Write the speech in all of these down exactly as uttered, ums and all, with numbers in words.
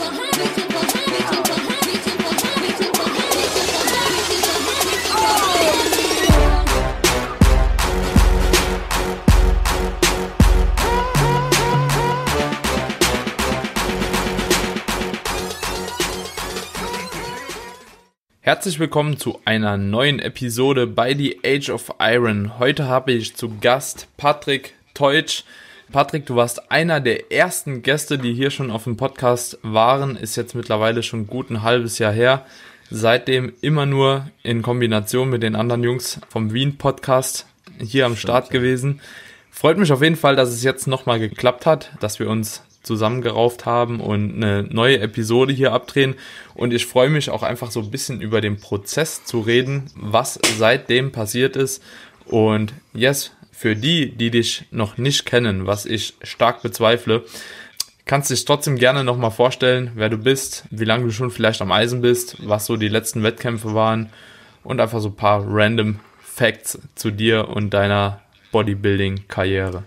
Herzlich willkommen zu einer neuen Episode bei The Age of Iron. Heute habe ich zu Gast Patrick Teutsch. Patrick, du warst einer der ersten Gäste, die hier schon auf dem Podcast waren. Ist jetzt mittlerweile schon gut ein halbes Jahr her. Seitdem immer nur in Kombination mit den anderen Jungs vom Wien-Podcast hier am Start gewesen. Freut mich auf jeden Fall, dass es jetzt nochmal geklappt hat, dass wir uns zusammengerauft haben und eine neue Episode hier abdrehen. Und ich freue mich auch einfach so ein bisschen über den Prozess zu reden, was seitdem passiert ist. Und yes, für die, die dich noch nicht kennen, was ich stark bezweifle, kannst du dich trotzdem gerne nochmal vorstellen, wer du bist, wie lange du schon vielleicht am Eisen bist, was so die letzten Wettkämpfe waren und einfach so ein paar random Facts zu dir und deiner Bodybuilding-Karriere.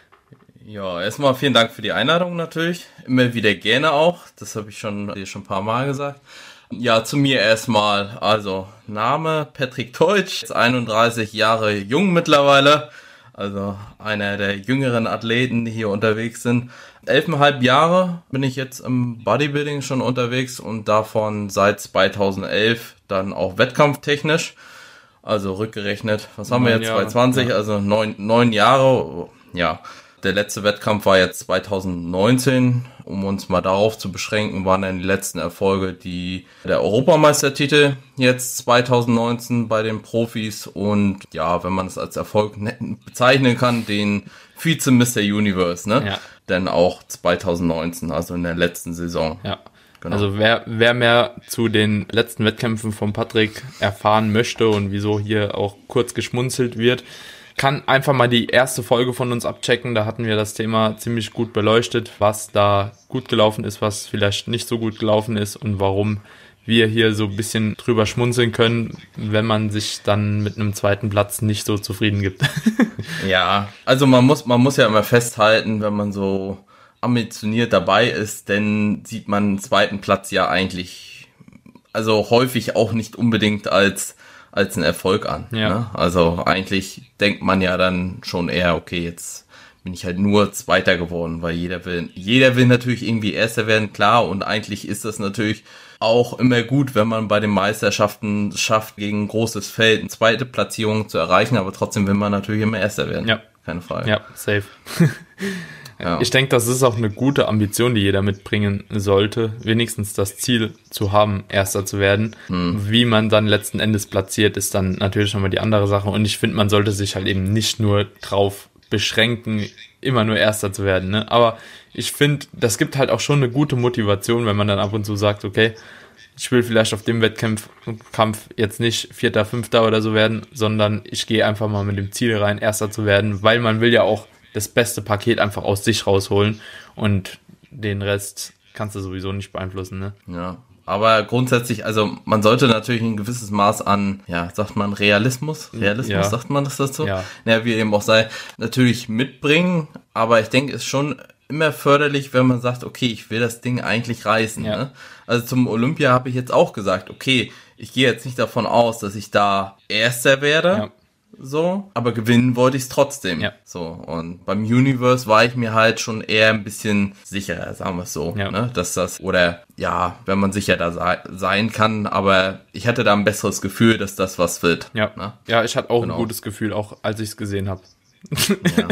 Ja, erstmal vielen Dank für die Einladung natürlich. Immer wieder gerne auch. Das habe ich schon, schon ein paar Mal gesagt. Ja, zu mir erstmal. Also, Name Patrick Teutsch, einunddreißig Jahre jung mittlerweile. Also, einer der jüngeren Athleten, die hier unterwegs sind. Elfeinhalb Jahre bin ich jetzt im Bodybuilding schon unterwegs und davon seit zweitausendelf dann auch wettkampftechnisch. Also, rückgerechnet. Was haben wir jetzt? Jahre. zweitausendzwanzig, Ja. also neun, neun Jahre. Ja. Der letzte Wettkampf war jetzt zweitausendneunzehn, um uns mal darauf zu beschränken, waren dann die letzten Erfolge die der Europameistertitel jetzt zweitausendneunzehn bei den Profis und ja, wenn man es als Erfolg bezeichnen kann, den Vize-Mister Universe, ne? Ja. Dann auch zweitausendneunzehn, also in der letzten Saison. Ja. Genau. Also wer, wer mehr zu den letzten Wettkämpfen von Patrick erfahren möchte und wieso hier auch kurz geschmunzelt wird, kann einfach mal die erste Folge von uns abchecken. Da hatten wir das Thema ziemlich gut beleuchtet, was da gut gelaufen ist, was vielleicht nicht so gut gelaufen ist und warum wir hier so ein bisschen drüber schmunzeln können, wenn man sich dann mit einem zweiten Platz nicht so zufrieden gibt. Ja, also man muss, man muss ja immer festhalten, wenn man so ambitioniert dabei ist, dann sieht man den zweiten Platz ja eigentlich, also häufig auch nicht unbedingt als als ein Erfolg an. Ja. Ne? Also eigentlich denkt man ja dann schon eher, okay, jetzt bin ich halt nur Zweiter geworden, weil jeder will, jeder will natürlich irgendwie Erster werden, klar, und eigentlich ist das natürlich auch immer gut, wenn man bei den Meisterschaften schafft, gegen ein großes Feld eine zweite Platzierung zu erreichen, aber trotzdem will man natürlich immer Erster werden. Ja. Keine Frage. Ja, safe. Ja. Ich denke, das ist auch eine gute Ambition, die jeder mitbringen sollte, wenigstens das Ziel zu haben, Erster zu werden. Hm. Wie man dann letzten Endes platziert, ist dann natürlich nochmal die andere Sache. Und ich finde, man sollte sich halt eben nicht nur drauf beschränken, immer nur Erster zu werden. Ne? Aber ich finde, das gibt halt auch schon eine gute Motivation, wenn man dann ab und zu sagt, okay, ich will vielleicht auf dem Wettkampf Kampf jetzt nicht Vierter, Fünfter oder so werden, sondern ich gehe einfach mal mit dem Ziel rein, Erster zu werden, weil man will ja auch das beste Paket einfach aus sich rausholen und den Rest kannst du sowieso nicht beeinflussen, ne? Ja, aber grundsätzlich, also man sollte natürlich ein gewisses Maß an, ja, sagt man Realismus? Realismus, ja. Sagt man das dazu? Ja. Ja, wie eben auch sei, natürlich mitbringen, aber ich denke, es ist schon immer förderlich, wenn man sagt, okay, ich will das Ding eigentlich reißen, Ja. ne? Also zum Olympia habe ich jetzt auch gesagt, okay, ich gehe jetzt nicht davon aus, dass ich da Erster werde, Ja. so, aber gewinnen wollte ich es trotzdem. Ja. So, und beim Universe war ich mir halt schon eher ein bisschen sicherer, sagen wir es so, Ja. ne, dass das, oder ja, wenn man sicher da sei, sein kann, aber ich hatte da ein besseres Gefühl, dass das was wird. Ja, Ne? ja, ich hatte auch Genau. ein gutes Gefühl, auch als ich es gesehen habe. Ja.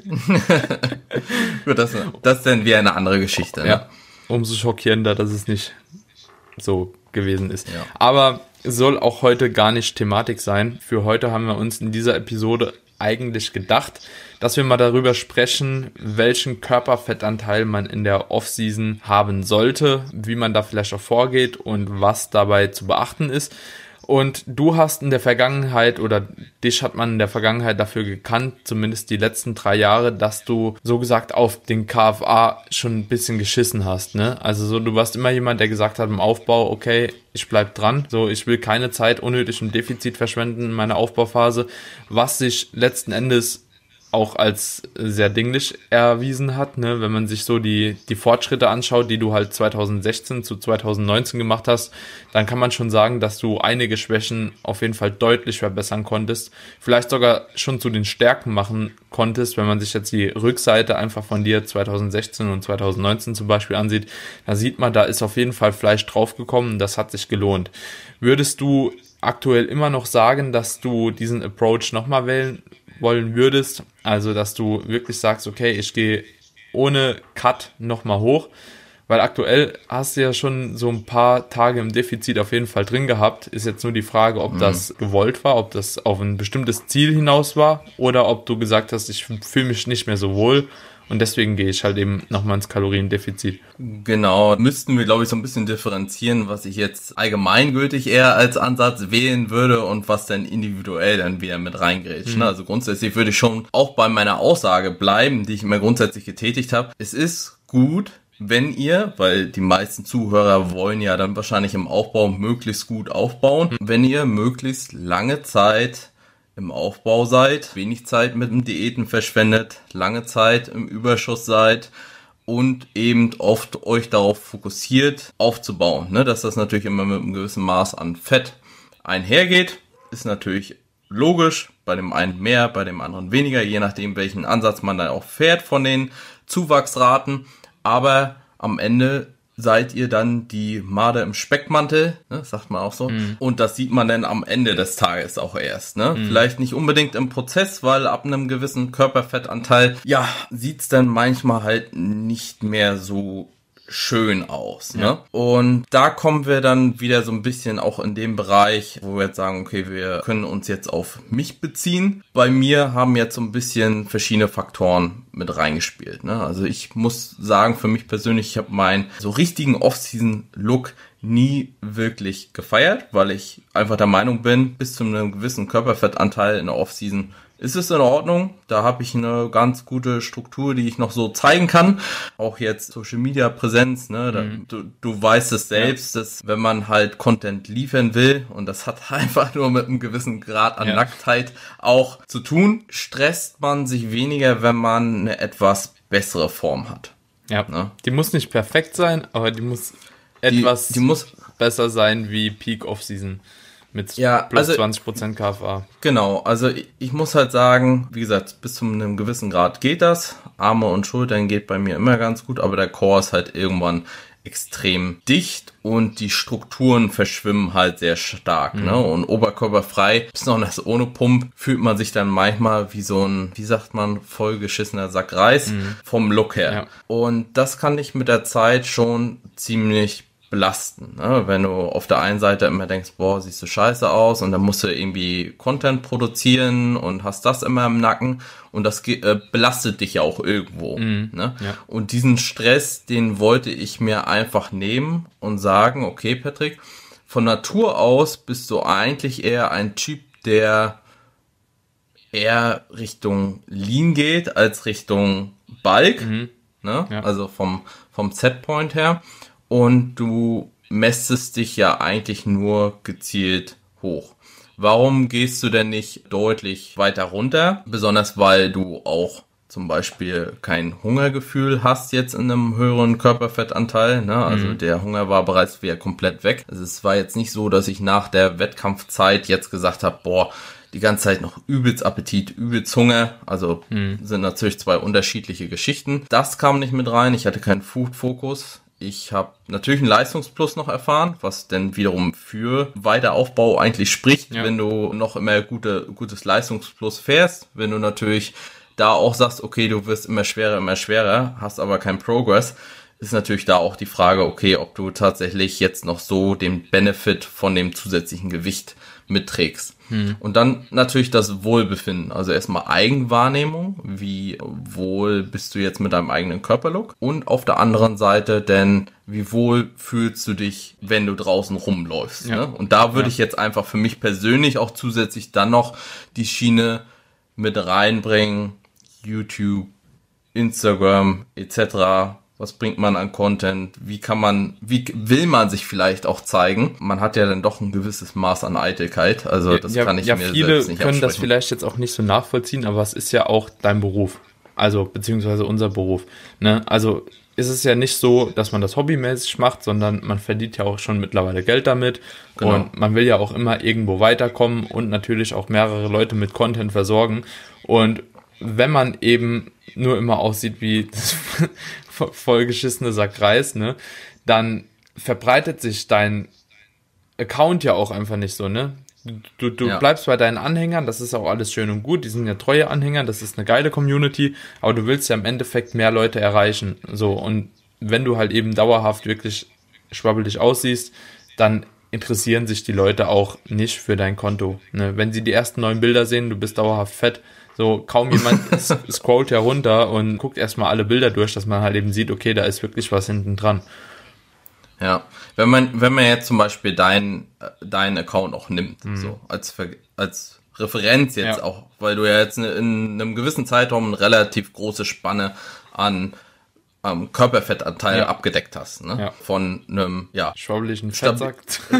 Gut, das, das ist dann wieder eine andere Geschichte. Ne? Ja, umso schockierender, dass es nicht so gewesen ist. Ja. Aber soll auch heute gar nicht Thematik sein. Für heute haben wir uns in dieser Episode eigentlich gedacht, dass wir mal darüber sprechen, welchen Körperfettanteil man in der Offseason haben sollte, wie man da vielleicht auch vorgeht und was dabei zu beachten ist. Und du hast in der Vergangenheit oder dich hat man in der Vergangenheit dafür gekannt, zumindest die letzten drei Jahre, dass du so gesagt auf den K F A schon ein bisschen geschissen hast, ne? Also so, du warst immer jemand, der gesagt hat im Aufbau, okay, ich bleib dran, so, ich will keine Zeit unnötig im Defizit verschwenden in meiner Aufbauphase, was sich letzten Endes auch als sehr dinglich erwiesen hat, ne? Wenn man sich so die, die Fortschritte anschaut, die du halt zwanzig sechzehn zu zwanzig neunzehn gemacht hast, dann kann man schon sagen, dass du einige Schwächen auf jeden Fall deutlich verbessern konntest, vielleicht sogar schon zu den Stärken machen konntest, wenn man sich jetzt die Rückseite einfach von dir zwanzig sechzehn und zwanzig neunzehn zum Beispiel ansieht, da sieht man, da ist auf jeden Fall Fleisch draufgekommen, das hat sich gelohnt. Würdest du aktuell immer noch sagen, dass du diesen Approach nochmal wählen wollen würdest, also dass du wirklich sagst, okay, ich gehe ohne Cut nochmal hoch, weil aktuell hast du ja schon so ein paar Tage im Defizit auf jeden Fall drin gehabt, ist jetzt nur die Frage, ob mhm. das gewollt war, ob das auf ein bestimmtes Ziel hinaus war oder ob du gesagt hast, ich fühle mich nicht mehr so wohl und deswegen gehe ich halt eben nochmal ins Kaloriendefizit. Genau, müssten wir, glaube ich, so ein bisschen differenzieren, was ich jetzt allgemeingültig eher als Ansatz wählen würde und was dann individuell dann wieder mit reingrätscht. Mhm. Also grundsätzlich würde ich schon auch bei meiner Aussage bleiben, die ich immer grundsätzlich getätigt habe. Es ist gut, wenn ihr, weil die meisten Zuhörer wollen ja dann wahrscheinlich im Aufbau möglichst gut aufbauen, mhm. wenn ihr möglichst lange Zeit im Aufbau seid, wenig Zeit mit dem Diäten verschwendet, lange Zeit im Überschuss seid und eben oft euch darauf fokussiert, aufzubauen. Ne? Dass das natürlich immer mit einem gewissen Maß an Fett einhergeht, ist natürlich logisch, bei dem einen mehr, bei dem anderen weniger, je nachdem, welchen Ansatz man dann auch fährt von den Zuwachsraten, aber am Ende seid ihr dann die Made im Speckmantel, ne, sagt man auch so. Mm. Und das sieht man dann am Ende des Tages auch erst. Ne? Mm. Vielleicht nicht unbedingt im Prozess, weil ab einem gewissen Körperfettanteil, ja, sieht's dann manchmal halt nicht mehr so schön aus. Ne? Ja. Und da kommen wir dann wieder so ein bisschen auch in dem Bereich, wo wir jetzt sagen, okay, wir können uns jetzt auf mich beziehen. Bei mir haben jetzt so ein bisschen verschiedene Faktoren mit reingespielt. Ne? Also ich muss sagen, für mich persönlich, ich habe meinen so richtigen Off-Season-Look nie wirklich gefeiert, weil ich einfach der Meinung bin, bis zu einem gewissen Körperfettanteil in der Off-Season ist es in Ordnung. Da habe ich eine ganz gute Struktur, die ich noch so zeigen kann. Auch jetzt Social Media Präsenz, ne? Da, mhm. du, du weißt es selbst, ja. dass wenn man halt Content liefern will, und das hat einfach nur mit einem gewissen Grad an ja. Nacktheit auch zu tun, stresst man sich weniger, wenn man eine etwas bessere Form hat. Ja, ne? Die muss nicht perfekt sein, aber die muss etwas die, die muss besser sein wie Peak Off-Season. Mit ja, plus also, zwanzig Prozent K F A. Genau, also ich, ich muss halt sagen, wie gesagt, bis zu einem gewissen Grad geht das. Arme und Schultern geht bei mir immer ganz gut, aber der Core ist halt irgendwann extrem dicht und die Strukturen verschwimmen halt sehr stark. Mhm. Ne? Und oberkörperfrei, besonders ohne Pump, fühlt man sich dann manchmal wie so ein, wie sagt man, vollgeschissener Sack Reis mhm. vom Look her. Ja. Und das kann ich mit der Zeit schon ziemlich belasten, ne? Wenn du auf der einen Seite immer denkst, boah, siehst du scheiße aus und dann musst du irgendwie Content produzieren und hast das immer im Nacken und das äh, belastet dich ja auch irgendwo. Mm, ne? Ja. Und diesen Stress, den wollte ich mir einfach nehmen und sagen, okay, Patrick, von Natur aus bist du eigentlich eher ein Typ, der eher Richtung Lean geht als Richtung Bulk, mhm. ne? Ja. Also vom, vom Setpoint her. Und du mästest dich ja eigentlich nur gezielt hoch. Warum gehst du denn nicht deutlich weiter runter? Besonders weil du auch zum Beispiel kein Hungergefühl hast jetzt in einem höheren Körperfettanteil. Ne? Also mhm. der Hunger war bereits wieder komplett weg. Also es war jetzt nicht so, dass ich nach der Wettkampfzeit jetzt gesagt habe, boah, die ganze Zeit noch übelst Appetit, übelst Hunger. Also mhm. sind natürlich zwei unterschiedliche Geschichten. Das kam nicht mit rein. Ich hatte keinen Food-Fokus. Ich habe natürlich einen Leistungsplus noch erfahren, was denn wiederum für Weiteraufbau eigentlich spricht, ja. wenn du noch immer gute, gutes Leistungsplus fährst. Wenn du natürlich da auch sagst, okay, du wirst immer schwerer, immer schwerer, hast aber keinen Progress, ist natürlich da auch die Frage, okay, ob du tatsächlich jetzt noch so den Benefit von dem zusätzlichen Gewicht mitträgst. Hm. Und dann natürlich das Wohlbefinden, also erstmal Eigenwahrnehmung, wie wohl bist du jetzt mit deinem eigenen Körperlook und auf der anderen Seite denn, wie wohl fühlst du dich, wenn du draußen rumläufst. Ja. Ne? Und da würde ja. ich jetzt einfach für mich persönlich auch zusätzlich dann noch die Schiene mit reinbringen, YouTube, Instagram et cetera, was bringt man an Content, wie kann man, wie will man sich vielleicht auch zeigen. Man hat ja dann doch ein gewisses Maß an Eitelkeit, also das ja, kann ich ja, mir viele selbst nicht können absprechen. das vielleicht jetzt auch nicht so nachvollziehen, aber es ist ja auch dein Beruf, also beziehungsweise unser Beruf, ne? Also ist es ja nicht so, dass man das hobbymäßig macht, sondern man verdient ja auch schon mittlerweile Geld damit. Genau. Und man will ja auch immer irgendwo weiterkommen und natürlich auch mehrere Leute mit Content versorgen. Und wenn man eben nur immer aussieht wie das vollgeschissene Sack Reis, ne, dann verbreitet sich dein Account ja auch einfach nicht so, ne? Du, du ja. bleibst bei deinen Anhängern, das ist auch alles schön und gut, die sind ja treue Anhänger, das ist eine geile Community, aber du willst ja im Endeffekt mehr Leute erreichen, so, und wenn du halt eben dauerhaft wirklich schwabbelig aussiehst, dann interessieren sich die Leute auch nicht für dein Konto, ne? Wenn sie die ersten neuen Bilder sehen, du bist dauerhaft fett, so, kaum jemand scrollt herunter und guckt erstmal alle Bilder durch, dass man halt eben sieht, okay, da ist wirklich was hinten dran. Ja, wenn man wenn man jetzt zum Beispiel deinen deinen Account auch nimmt, mhm. so als als Referenz jetzt ja. auch, weil du ja jetzt in einem gewissen Zeitraum eine relativ große Spanne an ähm, Körperfettanteil ja. abgedeckt hast, ne? Ja. Von einem ja schwabbeligen Fettsack,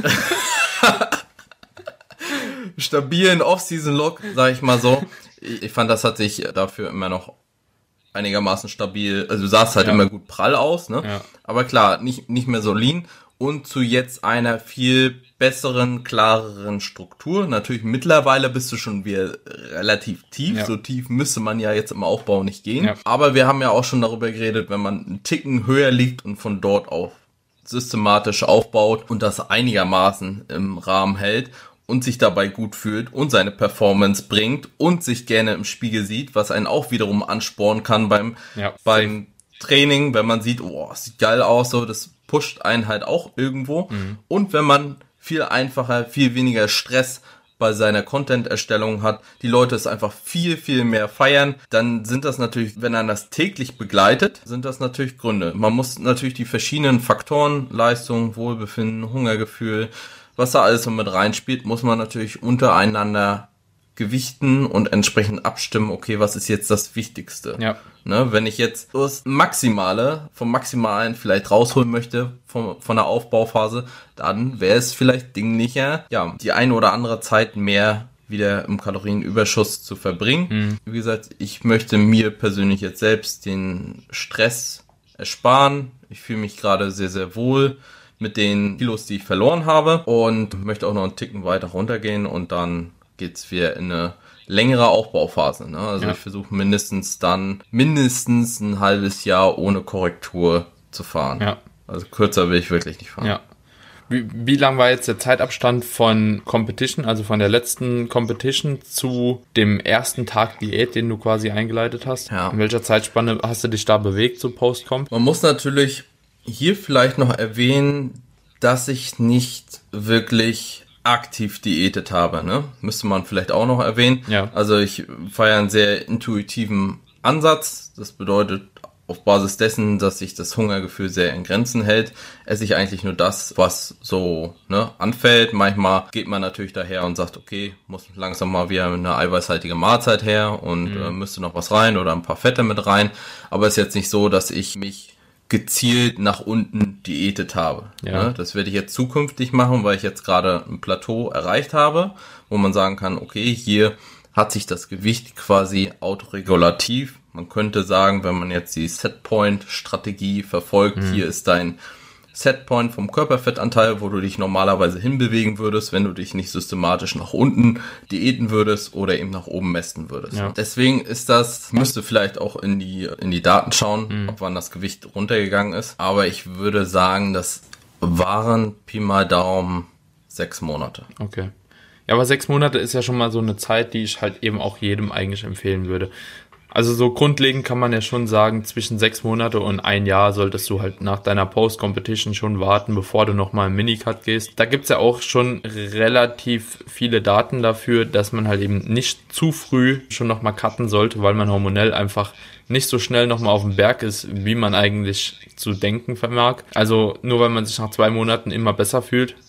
stabilen Off-Season-Look, sag ich mal so. Ich fand, das hat sich dafür immer noch einigermaßen stabil, also du sahst halt ja. immer gut prall aus, ne? Ja. Aber klar, nicht nicht mehr so lean und zu jetzt einer viel besseren, klareren Struktur. Natürlich mittlerweile bist du schon wieder relativ tief, ja. so tief müsste man ja jetzt im Aufbau nicht gehen. Ja. Aber wir haben ja auch schon darüber geredet, wenn man einen Ticken höher liegt und von dort auf systematisch aufbaut und das einigermaßen im Rahmen hält und sich dabei gut fühlt und seine Performance bringt und sich gerne im Spiegel sieht, was einen auch wiederum anspornen kann beim, ja, beim Training, wenn man sieht, oh, sieht geil aus, so, das pusht einen halt auch irgendwo. Mhm. Und wenn man viel einfacher, viel weniger Stress bei seiner Content-Erstellung hat, die Leute es einfach viel, viel mehr feiern, dann sind das natürlich, wenn man das täglich begleitet, sind das natürlich Gründe. Man muss natürlich die verschiedenen Faktoren, Leistung, Wohlbefinden, Hungergefühl, was da alles so mit reinspielt, muss man natürlich untereinander gewichten und entsprechend abstimmen, okay, was ist jetzt das Wichtigste? Ja. Ne, wenn ich jetzt das Maximale vom Maximalen vielleicht rausholen möchte von, von der Aufbauphase, dann wäre es vielleicht dinglicher, ja, die eine oder andere Zeit mehr wieder im Kalorienüberschuss zu verbringen. Mhm. Wie gesagt, ich möchte mir persönlich jetzt selbst den Stress ersparen. Ich fühle mich gerade sehr, sehr wohl mit den Kilos, die ich verloren habe und möchte auch noch einen Ticken weiter runtergehen und dann geht's wieder in eine längere Aufbauphase. Ne? Also ja. ich versuche mindestens dann mindestens ein halbes Jahr ohne Korrektur zu fahren. Ja. Also kürzer will ich wirklich nicht fahren. Ja. Wie, wie lang war jetzt der Zeitabstand von Competition, also von der letzten Competition zu dem ersten Tag Diät, den du quasi eingeleitet hast? Ja. In welcher Zeitspanne hast du dich da bewegt, so Post-Comp? Man muss natürlich hier vielleicht noch erwähnen, dass ich nicht wirklich aktiv diätet habe, ne? Müsste man vielleicht auch noch erwähnen. Ja. Also ich fahre einen sehr intuitiven Ansatz. Das bedeutet, auf Basis dessen, dass sich das Hungergefühl sehr in Grenzen hält, esse ich eigentlich nur das, was so ne, anfällt. Manchmal geht man natürlich daher und sagt, okay, muss langsam mal wieder eine eiweißhaltige Mahlzeit her und mhm. äh, müsste noch was rein oder ein paar Fette mit rein. Aber es ist jetzt nicht so, dass ich mich gezielt nach unten diätet habe. Ja. Ne? Das werde ich jetzt zukünftig machen, weil ich jetzt gerade ein Plateau erreicht habe, wo man sagen kann, okay, hier hat sich das Gewicht quasi autoregulativ. Man könnte sagen, wenn man jetzt die Setpoint-Strategie verfolgt, mhm. hier ist dein Setpoint vom Körperfettanteil, wo du dich normalerweise hinbewegen würdest, wenn du dich nicht systematisch nach unten diäten würdest oder eben nach oben mästen würdest. Ja. Deswegen ist das, müsste vielleicht auch in die in die Daten schauen, mhm. ob wann das Gewicht runtergegangen ist. Aber ich würde sagen, das waren Pi mal Daumen sechs Monate. Okay. Ja, aber sechs Monate ist ja schon mal so eine Zeit, die ich halt eben auch jedem eigentlich empfehlen würde. Also so grundlegend kann man ja schon sagen, zwischen sechs Monate und ein Jahr solltest du halt nach deiner Post-Competition schon warten, bevor du nochmal im Minicut gehst. Da gibt's ja auch schon relativ viele Daten dafür, dass man halt eben nicht zu früh schon nochmal cutten sollte, weil man hormonell einfach nicht so schnell nochmal auf dem Berg ist, wie man eigentlich zu denken vermag. Also nur weil man sich nach zwei Monaten immer besser fühlt,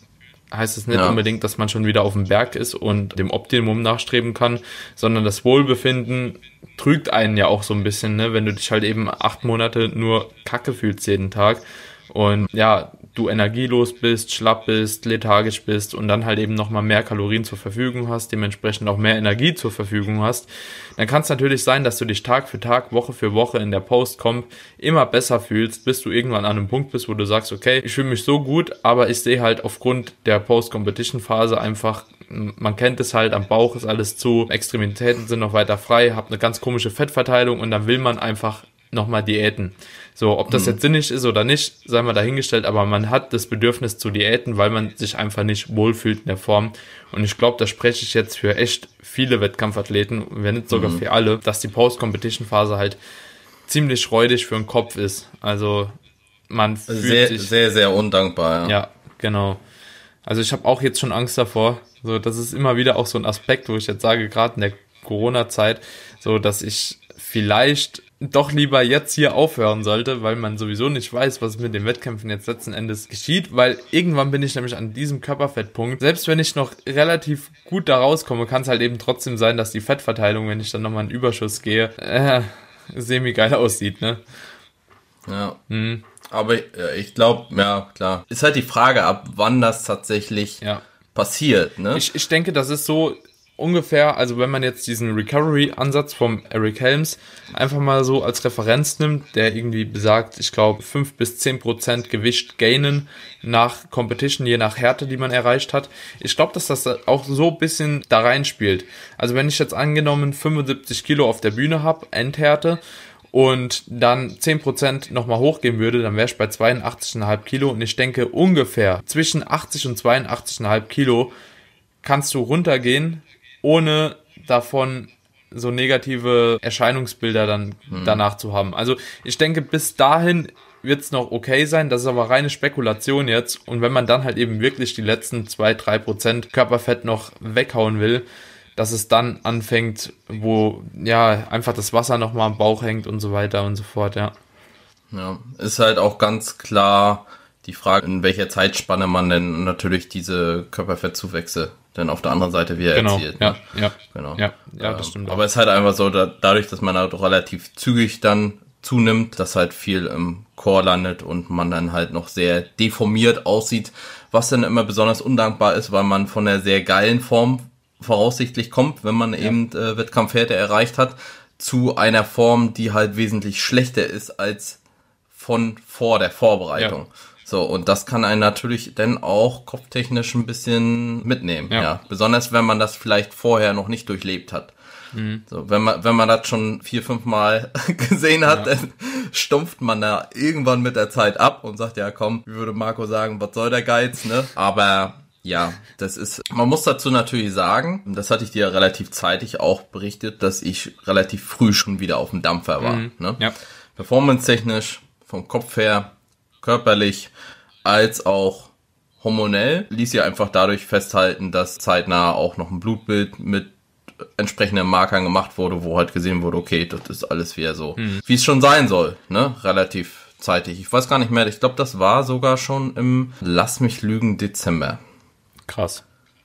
heißt es nicht ja. unbedingt, dass man schon wieder auf dem Berg ist und dem Optimum nachstreben kann, sondern das Wohlbefinden trügt einen ja auch so ein bisschen, ne? Wenn du dich halt eben acht Monate nur Kacke fühlst jeden Tag und ja, du energielos bist, schlapp bist, lethargisch bist und dann halt eben nochmal mehr Kalorien zur Verfügung hast, dementsprechend auch mehr Energie zur Verfügung hast, dann kann es natürlich sein, dass du dich Tag für Tag, Woche für Woche in der Post-Comp immer besser fühlst, bis du irgendwann an einem Punkt bist, wo du sagst, okay, ich fühle mich so gut, aber ich sehe halt aufgrund der Post-Competition-Phase einfach, man kennt es halt, am Bauch ist alles zu, Extremitäten sind noch weiter frei, hab eine ganz komische Fettverteilung und dann will man einfach nochmal Diäten. So, ob das jetzt sinnig ist oder nicht, sei mal dahingestellt, aber man hat das Bedürfnis zu Diäten, weil man sich einfach nicht wohlfühlt in der Form. Und ich glaube, da spreche ich jetzt für echt viele Wettkampfathleten, wenn nicht sogar mhm. für alle, dass die Post-Competition-Phase halt ziemlich räudig für den Kopf ist. Also man fühlt sehr, sich... Sehr, sehr undankbar, ja. Ja, genau. Also ich habe auch jetzt schon Angst davor. So, das ist immer wieder auch so ein Aspekt, wo ich jetzt sage, gerade in der Corona-Zeit, so, dass ich vielleicht doch lieber jetzt hier aufhören sollte, weil man sowieso nicht weiß, was mit den Wettkämpfen jetzt letzten Endes geschieht, weil irgendwann bin ich nämlich an diesem Körperfettpunkt. Selbst wenn ich noch relativ gut da rauskomme, kann es halt eben trotzdem sein, dass die Fettverteilung, wenn ich dann nochmal in Überschuss gehe, äh, semi-geil aussieht, ne? Ja. Mhm. Aber ich, ich glaube, ja, klar. Ist halt die Frage, ab wann das tatsächlich ja. passiert, ne? Ich, ich denke, das ist so ungefähr, also wenn man jetzt diesen Recovery-Ansatz vom Eric Helms einfach mal so als Referenz nimmt, der irgendwie besagt, ich glaube, fünf bis zehn Prozent Gewicht gainen nach Competition, je nach Härte, die man erreicht hat. Ich glaube, dass das auch so ein bisschen da reinspielt. Also wenn ich jetzt angenommen fünfundsiebzig Kilo auf der Bühne habe, Endhärte, und dann zehn Prozent nochmal hochgehen würde, dann wäre ich bei zweiundachtzig Komma fünf Kilo und ich denke ungefähr zwischen achtzig und zweiundachtzig Komma fünf Kilo kannst du runtergehen, ohne davon so negative Erscheinungsbilder dann hm. danach zu haben. Also ich denke, bis dahin wird es noch okay sein, das ist aber reine Spekulation jetzt und wenn man dann halt eben wirklich die letzten zwei bis drei Prozent Körperfett noch weghauen will, dass es dann anfängt, wo ja einfach das Wasser nochmal am Bauch hängt und so weiter und so fort, ja. Ja, ist halt auch ganz klar die Frage, in welcher Zeitspanne man denn natürlich diese Körperfettzuwächse denn auf der anderen Seite wieder genau, erzielt. Ja, ne? ja, genau. ja, ja, das stimmt. Aber es ist halt einfach so, da, dadurch, dass man halt relativ zügig dann zunimmt, dass halt viel im Core landet und man dann halt noch sehr deformiert aussieht, was dann immer besonders undankbar ist, weil man von einer sehr geilen Form voraussichtlich kommt, wenn man ja. eben äh, Wettkampfhärte erreicht hat, zu einer Form, die halt wesentlich schlechter ist als von vor der Vorbereitung. Ja. So, und das kann einen natürlich dann auch kopftechnisch ein bisschen mitnehmen. Ja. ja. Besonders wenn man das vielleicht vorher noch nicht durchlebt hat. Mhm. So, wenn man, wenn man das schon vier, fünf Mal gesehen hat, ja. dann stumpft man da irgendwann mit der Zeit ab und sagt, ja komm, wie würde Marco sagen, was soll der Geiz, ne? Aber ja, das ist, man muss dazu natürlich sagen, das hatte ich dir relativ zeitig auch berichtet, dass ich relativ früh schon wieder auf dem Dampfer war. Mhm. Ne? Ja. Performance-technisch, vom Kopf her, körperlich, als auch hormonell, ließ sich einfach dadurch festhalten, dass zeitnah auch noch ein Blutbild mit entsprechenden Markern gemacht wurde, wo halt gesehen wurde, okay, das ist alles wieder so, mhm. wie es schon sein soll, ne? Relativ zeitig. Ich weiß gar nicht mehr, ich glaube, das war sogar schon im, lass mich lügen, Dezember. Krass.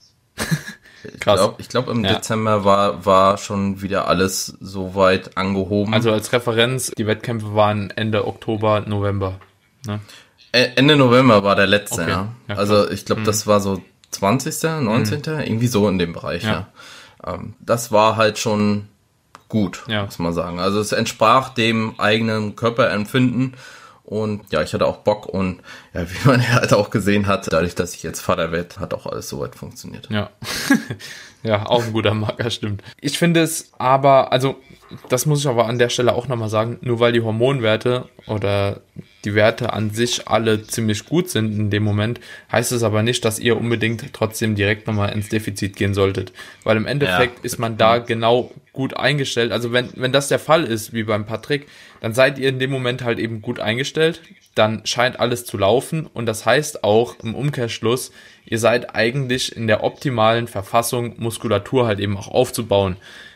Ich glaube, ich glaub, im ja. Dezember war, war schon wieder alles soweit angehoben. Also als Referenz, die Wettkämpfe waren Ende Oktober, November. Ne? Ende November war der letzte, okay. ja. ja also ich glaube, mhm. das war so zwanzigsten, neunzehnten Mhm. Irgendwie so in dem Bereich, ja. ja. Ähm, das war halt schon gut, ja. muss man sagen. Also es entsprach dem eigenen Körperempfinden. Und ja, ich hatte auch Bock und ja, wie man halt auch gesehen hat, dadurch, dass ich jetzt Vater werde, hat auch alles soweit funktioniert. Ja, ja, auch ein guter Marker, stimmt. Ich finde es aber, also das muss ich aber an der Stelle auch nochmal sagen, nur weil die Hormonwerte oder die Werte an sich alle ziemlich gut sind in dem Moment, heißt es aber nicht, dass ihr unbedingt trotzdem direkt nochmal ins Defizit gehen solltet. Weil im Endeffekt ja. ist man da genau gut eingestellt. Also wenn, wenn das der Fall ist, wie beim Patrick, dann seid ihr in dem Moment halt eben gut eingestellt, dann scheint alles zu laufen und das heißt auch im Umkehrschluss, ihr seid eigentlich in der optimalen Verfassung, Muskulatur halt eben auch aufzubauen.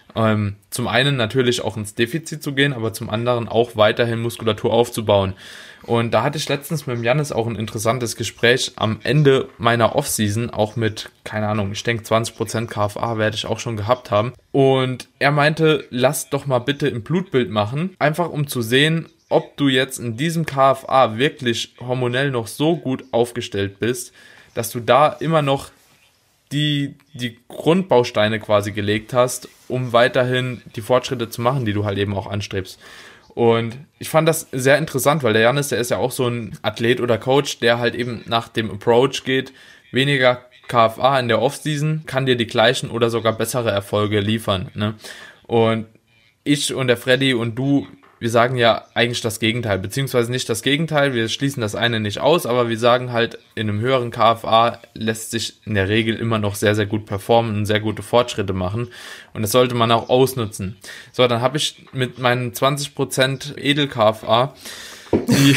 Ähm, zum einen natürlich auch ins Defizit zu gehen, aber zum anderen auch weiterhin Muskulatur aufzubauen. Und da hatte ich letztens mit dem Jannis auch ein interessantes Gespräch am Ende meiner Offseason, auch mit, keine Ahnung, ich denke zwanzig Prozent K F A werde ich auch schon gehabt haben. Und er meinte, lass doch mal bitte ein Blutbild machen, einfach um zu sehen, ob du jetzt in diesem K F A wirklich hormonell noch so gut aufgestellt bist, dass du da immer noch die, die Grundbausteine quasi gelegt hast, um weiterhin die Fortschritte zu machen, die du halt eben auch anstrebst. Und ich fand das sehr interessant, weil der Jannis, der ist ja auch so ein Athlet oder Coach, der halt eben nach dem Approach geht, weniger K F A in der Offseason, kann dir die gleichen oder sogar bessere Erfolge liefern, ne? Und ich und der Freddy und du, wir sagen ja eigentlich das Gegenteil, beziehungsweise nicht das Gegenteil, wir schließen das eine nicht aus, aber wir sagen halt, in einem höheren K F A lässt sich in der Regel immer noch sehr, sehr gut performen und sehr gute Fortschritte machen und das sollte man auch ausnutzen. So, dann habe ich mit meinen zwanzig Prozent Edel-K F A die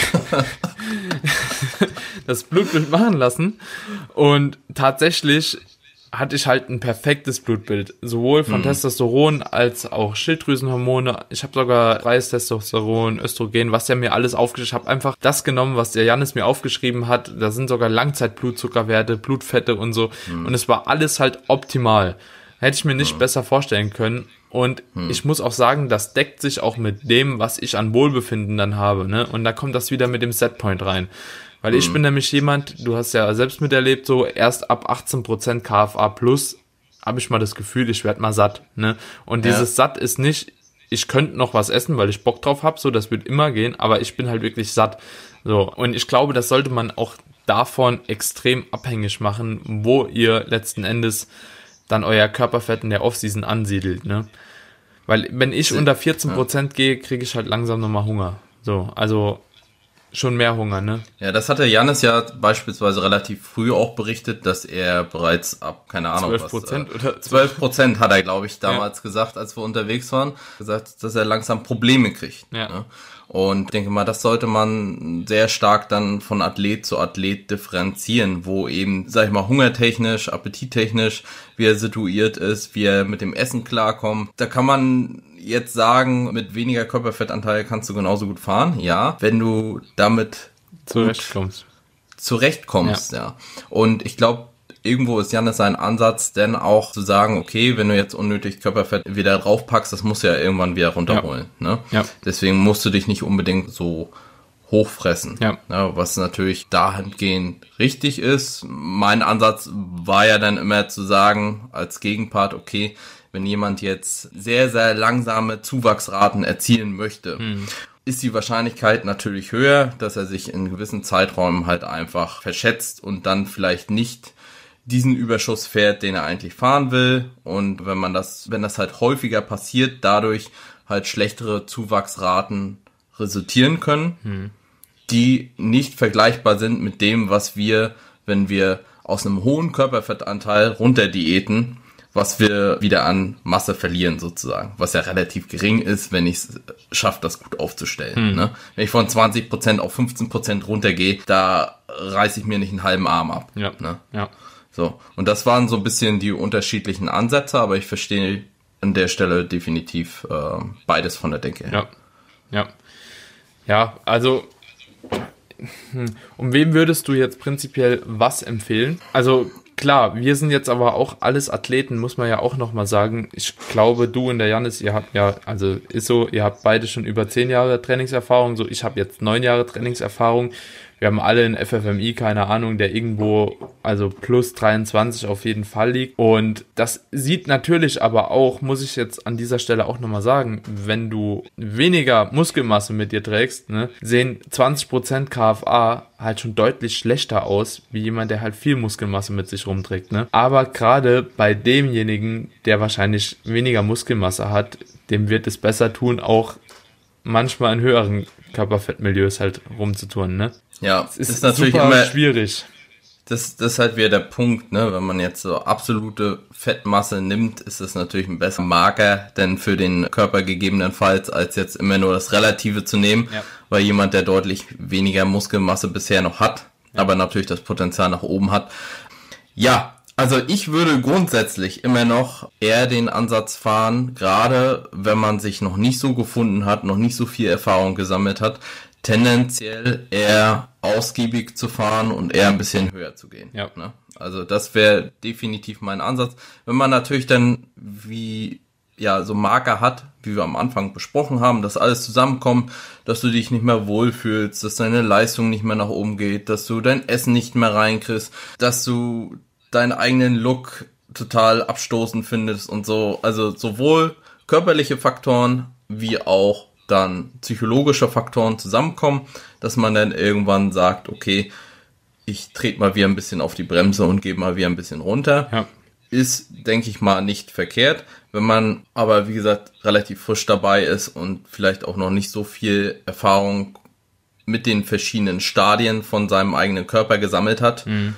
das Blutbild machen lassen und tatsächlich hatte ich halt ein perfektes Blutbild, sowohl von mhm. Testosteron als auch Schilddrüsenhormone. Ich habe sogar freies Testosteron, Östrogen, was der mir alles aufgeschrieben hat. Ich habe einfach das genommen, was der Jannis mir aufgeschrieben hat. Da sind sogar Langzeitblutzuckerwerte, Blutfette und so. Mhm. Und es war alles halt optimal. Hätte ich mir nicht mhm. besser vorstellen können. Und mhm. ich muss auch sagen, das deckt sich auch mit dem, was ich an Wohlbefinden dann habe, ne? Und da kommt das wieder mit dem Setpoint rein. Weil ich bin nämlich jemand, du hast ja selbst miterlebt, so erst ab achtzehn Prozent K F A plus habe ich mal das Gefühl, ich werde mal satt, ne? Und dieses ja. satt ist nicht, ich könnte noch was essen, weil ich Bock drauf habe, so, das wird immer gehen, aber ich bin halt wirklich satt. So, und ich glaube, das sollte man auch davon extrem abhängig machen, wo ihr letzten Endes dann euer Körperfett in der Offseason ansiedelt, ne? Weil wenn ich unter vierzehn Prozent ja. gehe, kriege ich halt langsam nochmal Hunger. So, also schon mehr Hunger, ne? Ja, das hatte Jannis ja beispielsweise relativ früh auch berichtet, dass er bereits ab, keine Ahnung, zwölf Prozent was, äh, oder zwölf Prozent hat er, glaube ich, damals ja. gesagt, als wir unterwegs waren, gesagt, dass er langsam Probleme kriegt. Ja. Ne? Und ich denke mal, das sollte man sehr stark dann von Athlet zu Athlet differenzieren, wo eben, sag ich mal, hungertechnisch, appetittechnisch, wie er situiert ist, wie er mit dem Essen klarkommt. Da kann man jetzt sagen, mit weniger Körperfettanteil kannst du genauso gut fahren, ja, wenn du damit zurechtkommst. Zurechtkommst, ja. ja. Und ich glaube, irgendwo ist Jannis sein Ansatz, denn auch zu sagen, okay, wenn du jetzt unnötig Körperfett wieder draufpackst, das musst du ja irgendwann wieder runterholen. Ja. Ne? Ja. Deswegen musst du dich nicht unbedingt so hochfressen. Ja. Ja, was natürlich dahingehend richtig ist. Mein Ansatz war ja dann immer zu sagen, als Gegenpart, okay, wenn jemand jetzt sehr, sehr langsame Zuwachsraten erzielen möchte, hm. ist die Wahrscheinlichkeit natürlich höher, dass er sich in gewissen Zeiträumen halt einfach verschätzt und dann vielleicht nicht diesen Überschuss fährt, den er eigentlich fahren will. Und wenn man das, wenn das halt häufiger passiert, dadurch halt schlechtere Zuwachsraten resultieren können, hm. die nicht vergleichbar sind mit dem, was wir, wenn wir aus einem hohen Körperfettanteil runter diäten, was wir wieder an Masse verlieren sozusagen, was ja relativ gering ist, wenn ich es schaffe, das gut aufzustellen. Hm. Ne? Wenn ich von zwanzig Prozent auf fünfzehn Prozent runtergehe, da reiße ich mir nicht einen halben Arm ab. Ja. Ne? Ja. So, und das waren so ein bisschen die unterschiedlichen Ansätze, aber ich verstehe an der Stelle definitiv äh, beides von der Denke her. Ja, ja. Ja, also um wem würdest du jetzt prinzipiell was empfehlen? Also klar, wir sind jetzt aber auch alles Athleten, muss man ja auch nochmal sagen. Ich glaube, du und der Jannis, ihr habt ja, also ist so, ihr habt beide schon über zehn Jahre Trainingserfahrung, so ich habe jetzt neun Jahre Trainingserfahrung. Wir haben alle einen F F M I, keine Ahnung, der irgendwo, also plus dreiundzwanzig auf jeden Fall liegt. Und das sieht natürlich aber auch, muss ich jetzt an dieser Stelle auch nochmal sagen, wenn du weniger Muskelmasse mit dir trägst, ne, sehen zwanzig Prozent K F A halt schon deutlich schlechter aus, wie jemand, der halt viel Muskelmasse mit sich rumträgt. Ne? Aber gerade bei demjenigen, der wahrscheinlich weniger Muskelmasse hat, dem wird es besser tun, auch manchmal in höheren Körperfettmilieus halt rumzutun, ne? Ja, es ist, ist natürlich immer schwierig. Das, das ist halt wieder der Punkt, ne? Wenn man jetzt so absolute Fettmasse nimmt, ist das natürlich ein besserer Marker denn für den Körper gegebenenfalls, als jetzt immer nur das Relative zu nehmen, ja. Weil jemand, der deutlich weniger Muskelmasse bisher noch hat, ja. aber natürlich das Potenzial nach oben hat. Ja, Also ich würde grundsätzlich immer noch eher den Ansatz fahren, gerade wenn man sich noch nicht so gefunden hat, noch nicht so viel Erfahrung gesammelt hat, tendenziell eher ausgiebig zu fahren und eher ein bisschen höher zu gehen. Ja. Ne? Also das wäre definitiv mein Ansatz. Wenn man natürlich dann wie ja so Marker hat, wie wir am Anfang besprochen haben, dass alles zusammenkommt, dass du dich nicht mehr wohlfühlst, dass deine Leistung nicht mehr nach oben geht, dass du dein Essen nicht mehr reinkriegst, dass du deinen eigenen Look total abstoßend findest und so. Also sowohl körperliche Faktoren wie auch dann psychologische Faktoren zusammenkommen, dass man dann irgendwann sagt, okay, ich trete mal wieder ein bisschen auf die Bremse und gehe mal wieder ein bisschen runter. Ja. Ist, denke ich mal, nicht verkehrt. Wenn man aber, wie gesagt, relativ frisch dabei ist und vielleicht auch noch nicht so viel Erfahrung mit den verschiedenen Stadien von seinem eigenen Körper gesammelt hat, mhm.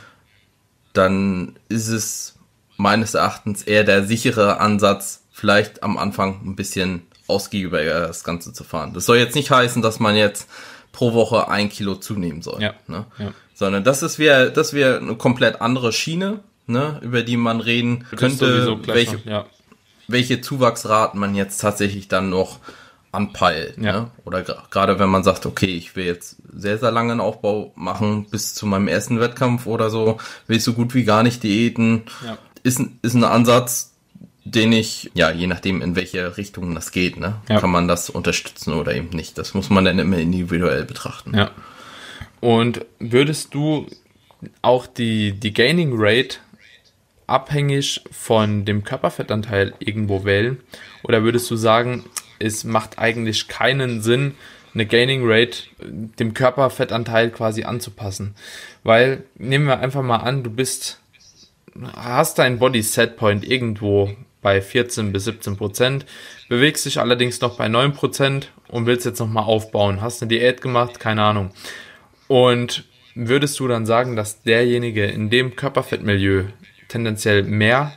dann ist es meines Erachtens eher der sichere Ansatz, vielleicht am Anfang ein bisschen ausgiebiger das Ganze zu fahren. Das soll jetzt nicht heißen, dass man jetzt pro Woche ein Kilo zunehmen soll, ja. Ne? Ja. Sondern das ist wieder, das wäre eine komplett andere Schiene, ne, über die man reden könnte, welche, ja. welche Zuwachsraten man jetzt tatsächlich dann noch anpeilt. Ja. Ne? Oder gerade wenn man sagt, okay, ich will jetzt sehr, sehr lange einen Aufbau machen, bis zu meinem ersten Wettkampf oder so, will ich so gut wie gar nicht diäten, ja. ist, ist ein Ansatz, den ich, ja, je nachdem, in welche Richtung das geht, ne, ja. kann man das unterstützen oder eben nicht. Das muss man dann immer individuell betrachten. Ja. Und würdest du auch die, die Gaining Rate abhängig von dem Körperfettanteil irgendwo wählen? Oder würdest du sagen, es macht eigentlich keinen Sinn, eine Gaining Rate dem Körperfettanteil quasi anzupassen? Weil, nehmen wir einfach mal an, du bist, hast deinen Body Set Point irgendwo bei vierzehn bis siebzehn Prozent, bewegst dich allerdings noch bei neun Prozent und willst jetzt nochmal aufbauen. Hast eine Diät gemacht, keine Ahnung. Und würdest du dann sagen, dass derjenige in dem Körperfettmilieu tendenziell mehr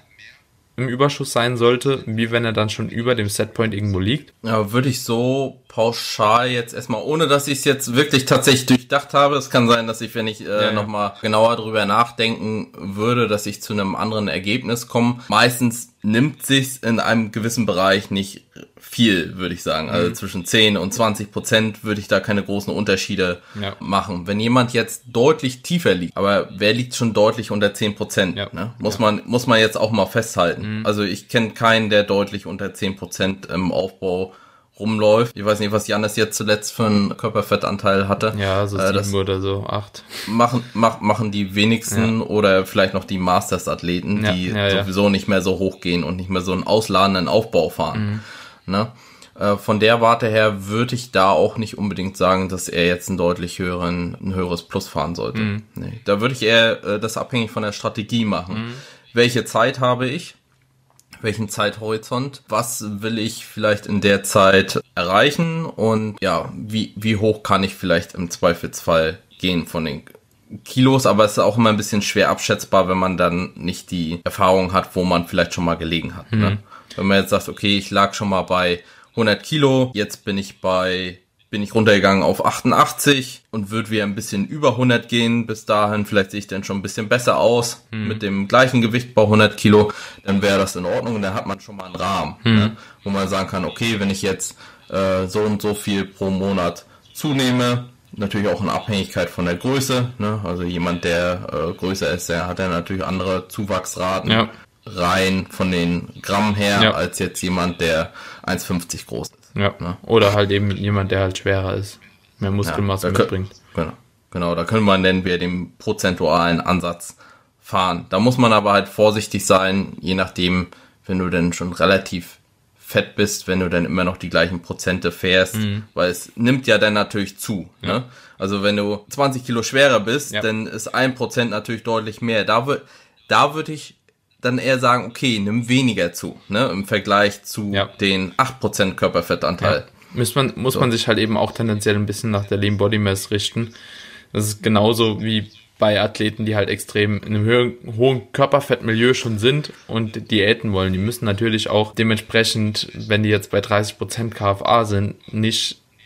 im Überschuss sein sollte, wie wenn er dann schon über dem Setpoint irgendwo liegt? Ja, würde ich so pauschal jetzt erstmal, ohne dass ich es jetzt wirklich tatsächlich durchdacht habe, es kann sein, dass ich, wenn ich äh, ja, ja. nochmal genauer drüber nachdenken würde, dass ich zu einem anderen Ergebnis komme. Meistens nimmt sich's in einem gewissen Bereich nicht viel, würde ich sagen. Also mhm. zwischen zehn und zwanzig Prozent würde ich da keine großen Unterschiede ja. machen. Wenn jemand jetzt deutlich tiefer liegt, aber wer liegt schon deutlich unter zehn Prozent? Ja. Ne? Muss ja. man muss man jetzt auch mal festhalten. Mhm. Also ich kenne keinen, der deutlich unter zehn Prozent im Aufbau rumläuft. Ich weiß nicht, was Jannis jetzt zuletzt für einen Körperfettanteil hatte. Ja, so äh, sieben oder so, acht. Machen, mach, machen die wenigsten ja. oder vielleicht noch die Masters-Athleten, ja, die ja, sowieso ja. nicht mehr so hoch gehen und nicht mehr so einen ausladenden Aufbau fahren. Mhm. Ne? Äh, von der Warte her würde ich da auch nicht unbedingt sagen, dass er jetzt einen deutlich höheren, ein höheres Plus fahren sollte. Mhm. Nee. Da würde ich eher äh, das abhängig von der Strategie machen. Mhm. Welche Zeit habe ich? Welchen Zeithorizont, was will ich vielleicht in der Zeit erreichen und ja, wie wie hoch kann ich vielleicht im Zweifelsfall gehen von den Kilos, aber es ist auch immer ein bisschen schwer abschätzbar, wenn man dann nicht die Erfahrung hat, wo man vielleicht schon mal gelegen hat. Mhm. Ne? Wenn man jetzt sagt, okay, ich lag schon mal bei hundert Kilo, jetzt bin ich bei bin ich runtergegangen auf achtundachtzig und würde wieder ein bisschen über hundert gehen. Bis dahin, vielleicht sehe ich dann schon ein bisschen besser aus, hm. mit dem gleichen Gewicht bei hundert Kilo, dann wäre das in Ordnung und dann hat man schon mal einen Rahmen, hm. ne, wo man sagen kann, okay, wenn ich jetzt äh, so und so viel pro Monat zunehme, natürlich auch in Abhängigkeit von der Größe, ne, also jemand, der äh, größer ist, der hat ja natürlich andere Zuwachsraten, ja. rein von den Gramm her, ja. als jetzt jemand, der eins fünfzig groß ist. Ja, ne? Oder halt eben jemand, der halt schwerer ist, mehr Muskelmasse ja, mitbringt. Genau, genau, da können wir dann wieder den prozentualen Ansatz fahren. Da muss man aber halt vorsichtig sein, je nachdem, wenn du dann schon relativ fett bist, wenn du dann immer noch die gleichen Prozente fährst, mhm. weil es nimmt ja dann natürlich zu. Ja. Ne? Also wenn du zwanzig Kilo schwerer bist, ja. dann ist ein Prozent natürlich deutlich mehr. Da, w- da würde ich dann eher sagen, okay, nimm weniger zu, ne, im Vergleich zu ja. den acht Prozent Körperfettanteil. Ja. Muss man, muss so. man sich halt eben auch tendenziell ein bisschen nach der Lean Body Mass richten. Das ist genauso wie bei Athleten, die halt extrem in einem höheren, hohen Körperfettmilieu schon sind und diäten wollen. Die müssen natürlich auch dementsprechend, wenn die jetzt bei dreißig Prozent K F A sind, nicht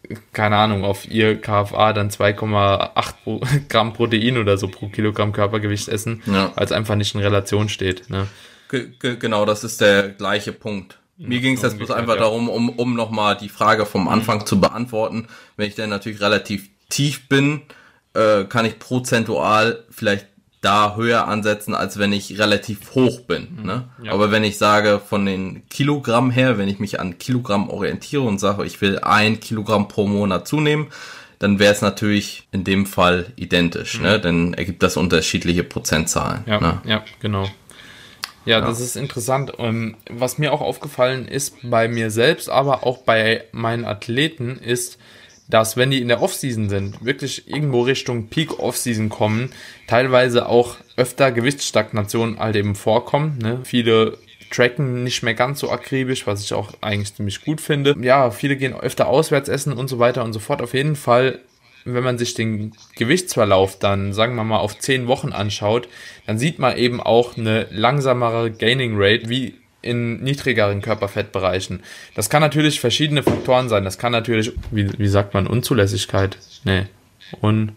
keine Ahnung, auf ihr K F A dann zwei Komma acht Gramm Protein oder so pro Kilogramm Körpergewicht essen, ja. weil es einfach nicht in Relation steht. Ne? G- g- genau, das ist der gleiche Punkt. Mir ging es jetzt bloß einfach ja. darum, um, um nochmal die Frage vom Anfang mhm. zu beantworten. Wenn ich dann natürlich relativ tief bin, äh, kann ich prozentual vielleicht da höher ansetzen, als wenn ich relativ hoch bin. Mhm. Ne? Ja. Aber wenn ich sage, von den Kilogramm her, wenn ich mich an Kilogramm orientiere und sage, ich will ein Kilogramm pro Monat zunehmen, dann wäre es natürlich in dem Fall identisch. Mhm. Ne? Dann ergibt das unterschiedliche Prozentzahlen. Ja, ne? ja, genau. Ja, ja, das ist interessant. Was mir auch aufgefallen ist bei mir selbst, aber auch bei meinen Athleten, ist, dass wenn die in der Offseason sind, wirklich irgendwo Richtung Peak Offseason kommen, teilweise auch öfter Gewichtsstagnationen halt eben vorkommen. Ne? Viele tracken nicht mehr ganz so akribisch, was ich auch eigentlich ziemlich gut finde. Ja, viele gehen öfter auswärts essen und so weiter und so fort. Auf jeden Fall, wenn man sich den Gewichtsverlauf dann, sagen wir mal, auf zehn Wochen anschaut, dann sieht man eben auch eine langsamere Gaining Rate wie in niedrigeren Körperfettbereichen. Das kann natürlich verschiedene Faktoren sein. Das kann natürlich, wie, wie sagt man, Unzulässigkeit? Nee. Und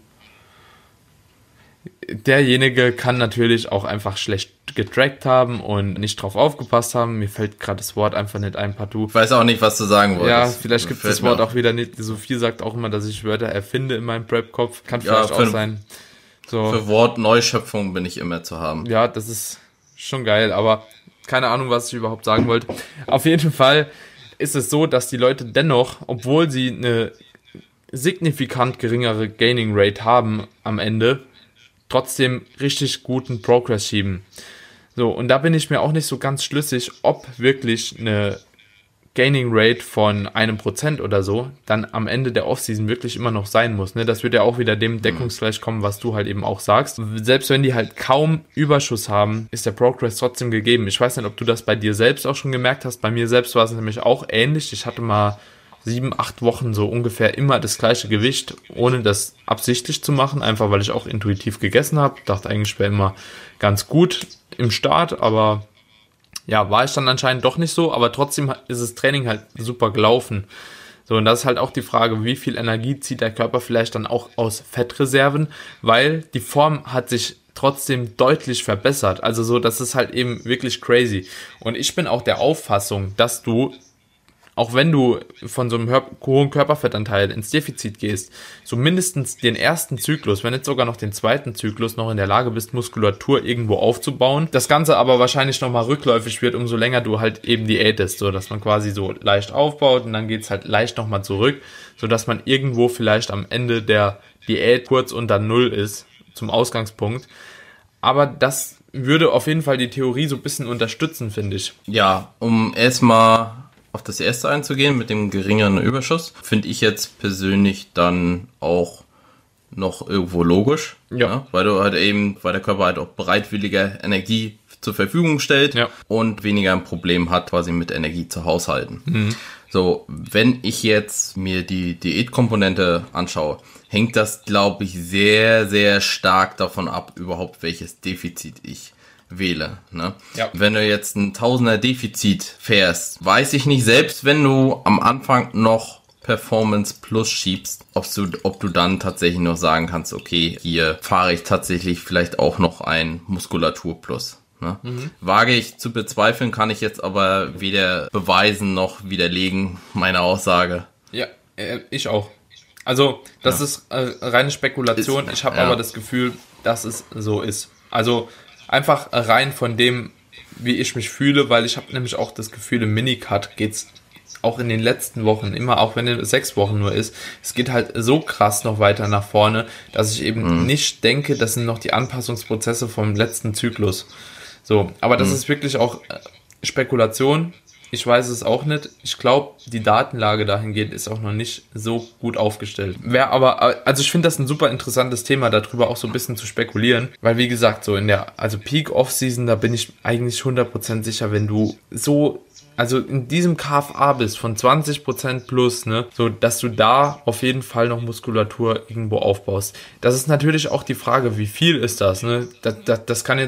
derjenige kann natürlich auch einfach schlecht getrackt haben und nicht drauf aufgepasst haben. Mir fällt gerade das Wort einfach nicht ein, partout. Ich weiß auch nicht, was du sagen wolltest. Ja, vielleicht gibt es das Wort auch wieder nicht. Sophie sagt auch immer, dass ich Wörter erfinde in meinem Prep-Kopf. Kann vielleicht ja, für, auch sein. So. Für Wortneuschöpfung bin ich immer zu haben. Ja, das ist schon geil, aber keine Ahnung, was ich überhaupt sagen wollte. Auf jeden Fall ist es so, dass die Leute dennoch, obwohl sie eine signifikant geringere Gaining Rate haben am Ende, trotzdem richtig guten Progress schieben. So, und da bin ich mir auch nicht so ganz schlüssig, ob wirklich eine Gaining Rate von einem Prozent oder so dann am Ende der Offseason wirklich immer noch sein muss. Ne? Das wird ja auch wieder dem deckungsgleich kommen, was du halt eben auch sagst. Selbst wenn die halt kaum Überschuss haben, ist der Progress trotzdem gegeben. Ich weiß nicht, ob du das bei dir selbst auch schon gemerkt hast. Bei mir selbst war es nämlich auch ähnlich. Ich hatte mal sieben, acht Wochen so ungefähr immer das gleiche Gewicht, ohne das absichtlich zu machen, einfach weil ich auch intuitiv gegessen habe. Dachte eigentlich, ich wäre immer ganz gut im Start, aber ja, war ich dann anscheinend doch nicht so, aber trotzdem ist das Training halt super gelaufen. So, und das ist halt auch die Frage, wie viel Energie zieht der Körper vielleicht dann auch aus Fettreserven, weil die Form hat sich trotzdem deutlich verbessert. Also so, das ist halt eben wirklich crazy. Und ich bin auch der Auffassung, dass du, auch wenn du von so einem hohen Körperfettanteil ins Defizit gehst, so mindestens den ersten Zyklus, wenn nicht sogar noch den zweiten Zyklus, noch in der Lage bist, Muskulatur irgendwo aufzubauen. Das Ganze aber wahrscheinlich nochmal rückläufig wird, umso länger du halt eben diätest, so dass man quasi so leicht aufbaut und dann geht's halt leicht nochmal zurück, so dass man irgendwo vielleicht am Ende der Diät kurz unter Null ist, zum Ausgangspunkt. Aber das würde auf jeden Fall die Theorie so ein bisschen unterstützen, finde ich. Ja, um erstmal auf das erste einzugehen mit dem geringeren Überschuss, finde ich jetzt persönlich dann auch noch irgendwo logisch, ja. Ja, weil du halt eben, weil der Körper halt auch bereitwilliger Energie zur Verfügung stellt, ja, und weniger ein Problem hat, quasi mit Energie zu haushalten. Mhm. So, wenn ich jetzt mir die Diätkomponente anschaue, hängt das, glaube ich, sehr, sehr stark davon ab, überhaupt welches Defizit ich wähle. Ne? Ja. Wenn du jetzt ein Tausender Defizit fährst, weiß ich nicht, selbst wenn du am Anfang noch Performance Plus schiebst, ob du, ob du dann tatsächlich noch sagen kannst, okay, hier fahre ich tatsächlich vielleicht auch noch ein Muskulatur Plus. Ne? Mhm. Wage ich zu bezweifeln, kann ich jetzt aber weder beweisen noch widerlegen, meine Aussage. Ja, äh, ich auch. Also, das ja. ist äh, reine Spekulation. Ist, ich habe ja. aber das Gefühl, dass es so ist. Also, einfach rein von dem, wie ich mich fühle, weil ich habe nämlich auch das Gefühl, im Minicut geht's auch in den letzten Wochen, immer auch wenn es sechs Wochen nur ist, es geht halt so krass noch weiter nach vorne, dass ich eben mhm. nicht denke, das sind noch die Anpassungsprozesse vom letzten Zyklus. So, aber das mhm. ist wirklich auch Spekulation. Ich weiß es auch nicht. Ich glaube, die Datenlage dahingehend ist auch noch nicht so gut aufgestellt. Wer aber, also ich finde das ein super interessantes Thema, darüber auch so ein bisschen zu spekulieren, weil wie gesagt, so in der, also Peak Off-Season, da bin ich eigentlich hundert Prozent sicher, wenn du so, also in diesem K F A bist von zwanzig Prozent plus, ne, so, dass du da auf jeden Fall noch Muskulatur irgendwo aufbaust. Das ist natürlich auch die Frage, wie viel ist das, ne, das, das, das kann jetzt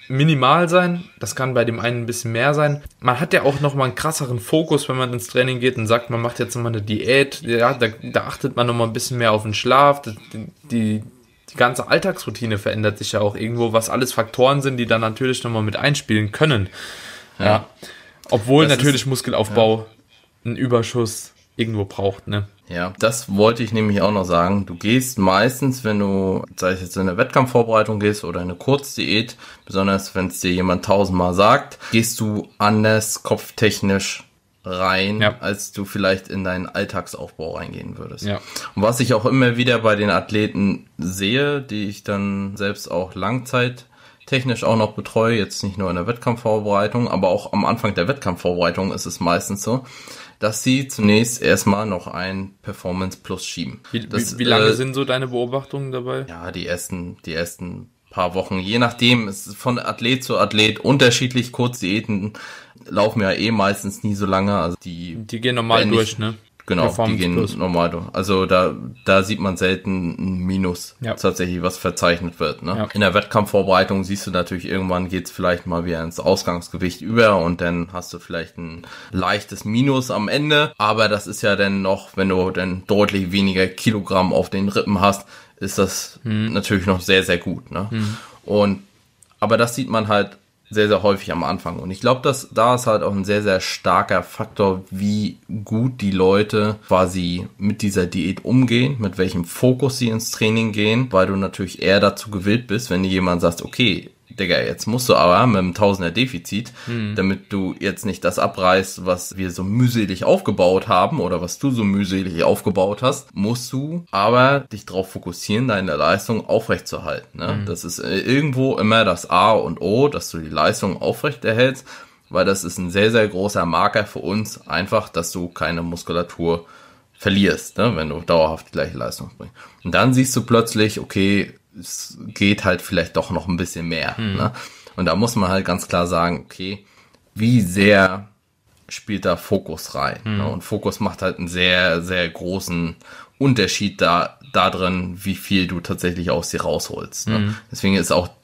minimal sein, das kann bei dem einen ein bisschen mehr sein. Man hat ja auch nochmal einen krasseren Fokus, wenn man ins Training geht und sagt, man macht jetzt nochmal eine Diät. Ja, da, da achtet man nochmal ein bisschen mehr auf den Schlaf. Die, die, die ganze Alltagsroutine verändert sich ja auch irgendwo, was alles Faktoren sind, die dann natürlich nochmal mit einspielen können. Ja. ja. Obwohl das natürlich ist, Muskelaufbau ja. einen Überschuss irgendwo braucht, ne? Ja, das wollte ich nämlich auch noch sagen. Du gehst meistens, wenn du, sei es jetzt in eine Wettkampfvorbereitung gehst oder eine Kurzdiät, besonders wenn es dir jemand tausendmal sagt, gehst du anders kopftechnisch rein, ja. als du vielleicht in deinen Alltagsaufbau reingehen würdest. Ja. Und was ich auch immer wieder bei den Athleten sehe, die ich dann selbst auch langzeittechnisch auch noch betreue, jetzt nicht nur in der Wettkampfvorbereitung, aber auch am Anfang der Wettkampfvorbereitung ist es meistens so, dass sie zunächst erstmal noch ein Performance Plus schieben. Wie, das, wie, wie lange äh, sind so deine Beobachtungen dabei? Ja, die ersten, die ersten paar Wochen, je nachdem, es ist von Athlet zu Athlet unterschiedlich. Kurzdiäten laufen ja eh meistens nie so lange. Also die, die gehen normal durch, ne? Genau, die gehen Plus. normal durch. Also da, da sieht man selten ein Minus, ja. tatsächlich, was verzeichnet wird. Ne? Ja. In der Wettkampfvorbereitung siehst du natürlich, irgendwann geht's vielleicht mal wieder ins Ausgangsgewicht über und dann hast du vielleicht ein leichtes Minus am Ende. Aber das ist ja dann noch, wenn du dann deutlich weniger Kilogramm auf den Rippen hast, ist das hm. natürlich noch sehr, sehr gut. Ne? Hm. Und aber das sieht man halt sehr, sehr häufig am Anfang. Und ich glaube, dass da ist halt auch ein sehr, sehr starker Faktor, wie gut die Leute quasi mit dieser Diät umgehen, mit welchem Fokus sie ins Training gehen, weil du natürlich eher dazu gewillt bist, wenn dir jemand sagt, okay, Digga, jetzt musst du aber mit einem Tausender Defizit, hm. damit du jetzt nicht das abreißt, was wir so mühselig aufgebaut haben oder was du so mühselig aufgebaut hast, musst du aber dich darauf fokussieren, deine Leistung aufrechtzuerhalten. Ne? Hm. Das ist irgendwo immer das A und O, dass du die Leistung aufrechterhältst, weil das ist ein sehr, sehr großer Marker für uns, einfach, dass du keine Muskulatur verlierst, ne? Wenn du dauerhaft die gleiche Leistung bringst. Und dann siehst du plötzlich, okay, es geht halt vielleicht doch noch ein bisschen mehr. Hm. Ne? Und da muss man halt ganz klar sagen, okay, wie sehr spielt da Fokus rein? Hm. Ne? Und Fokus macht halt einen sehr, sehr großen Unterschied da, da drin, wie viel du tatsächlich aus dir rausholst. Ne? Hm. Deswegen ist auch,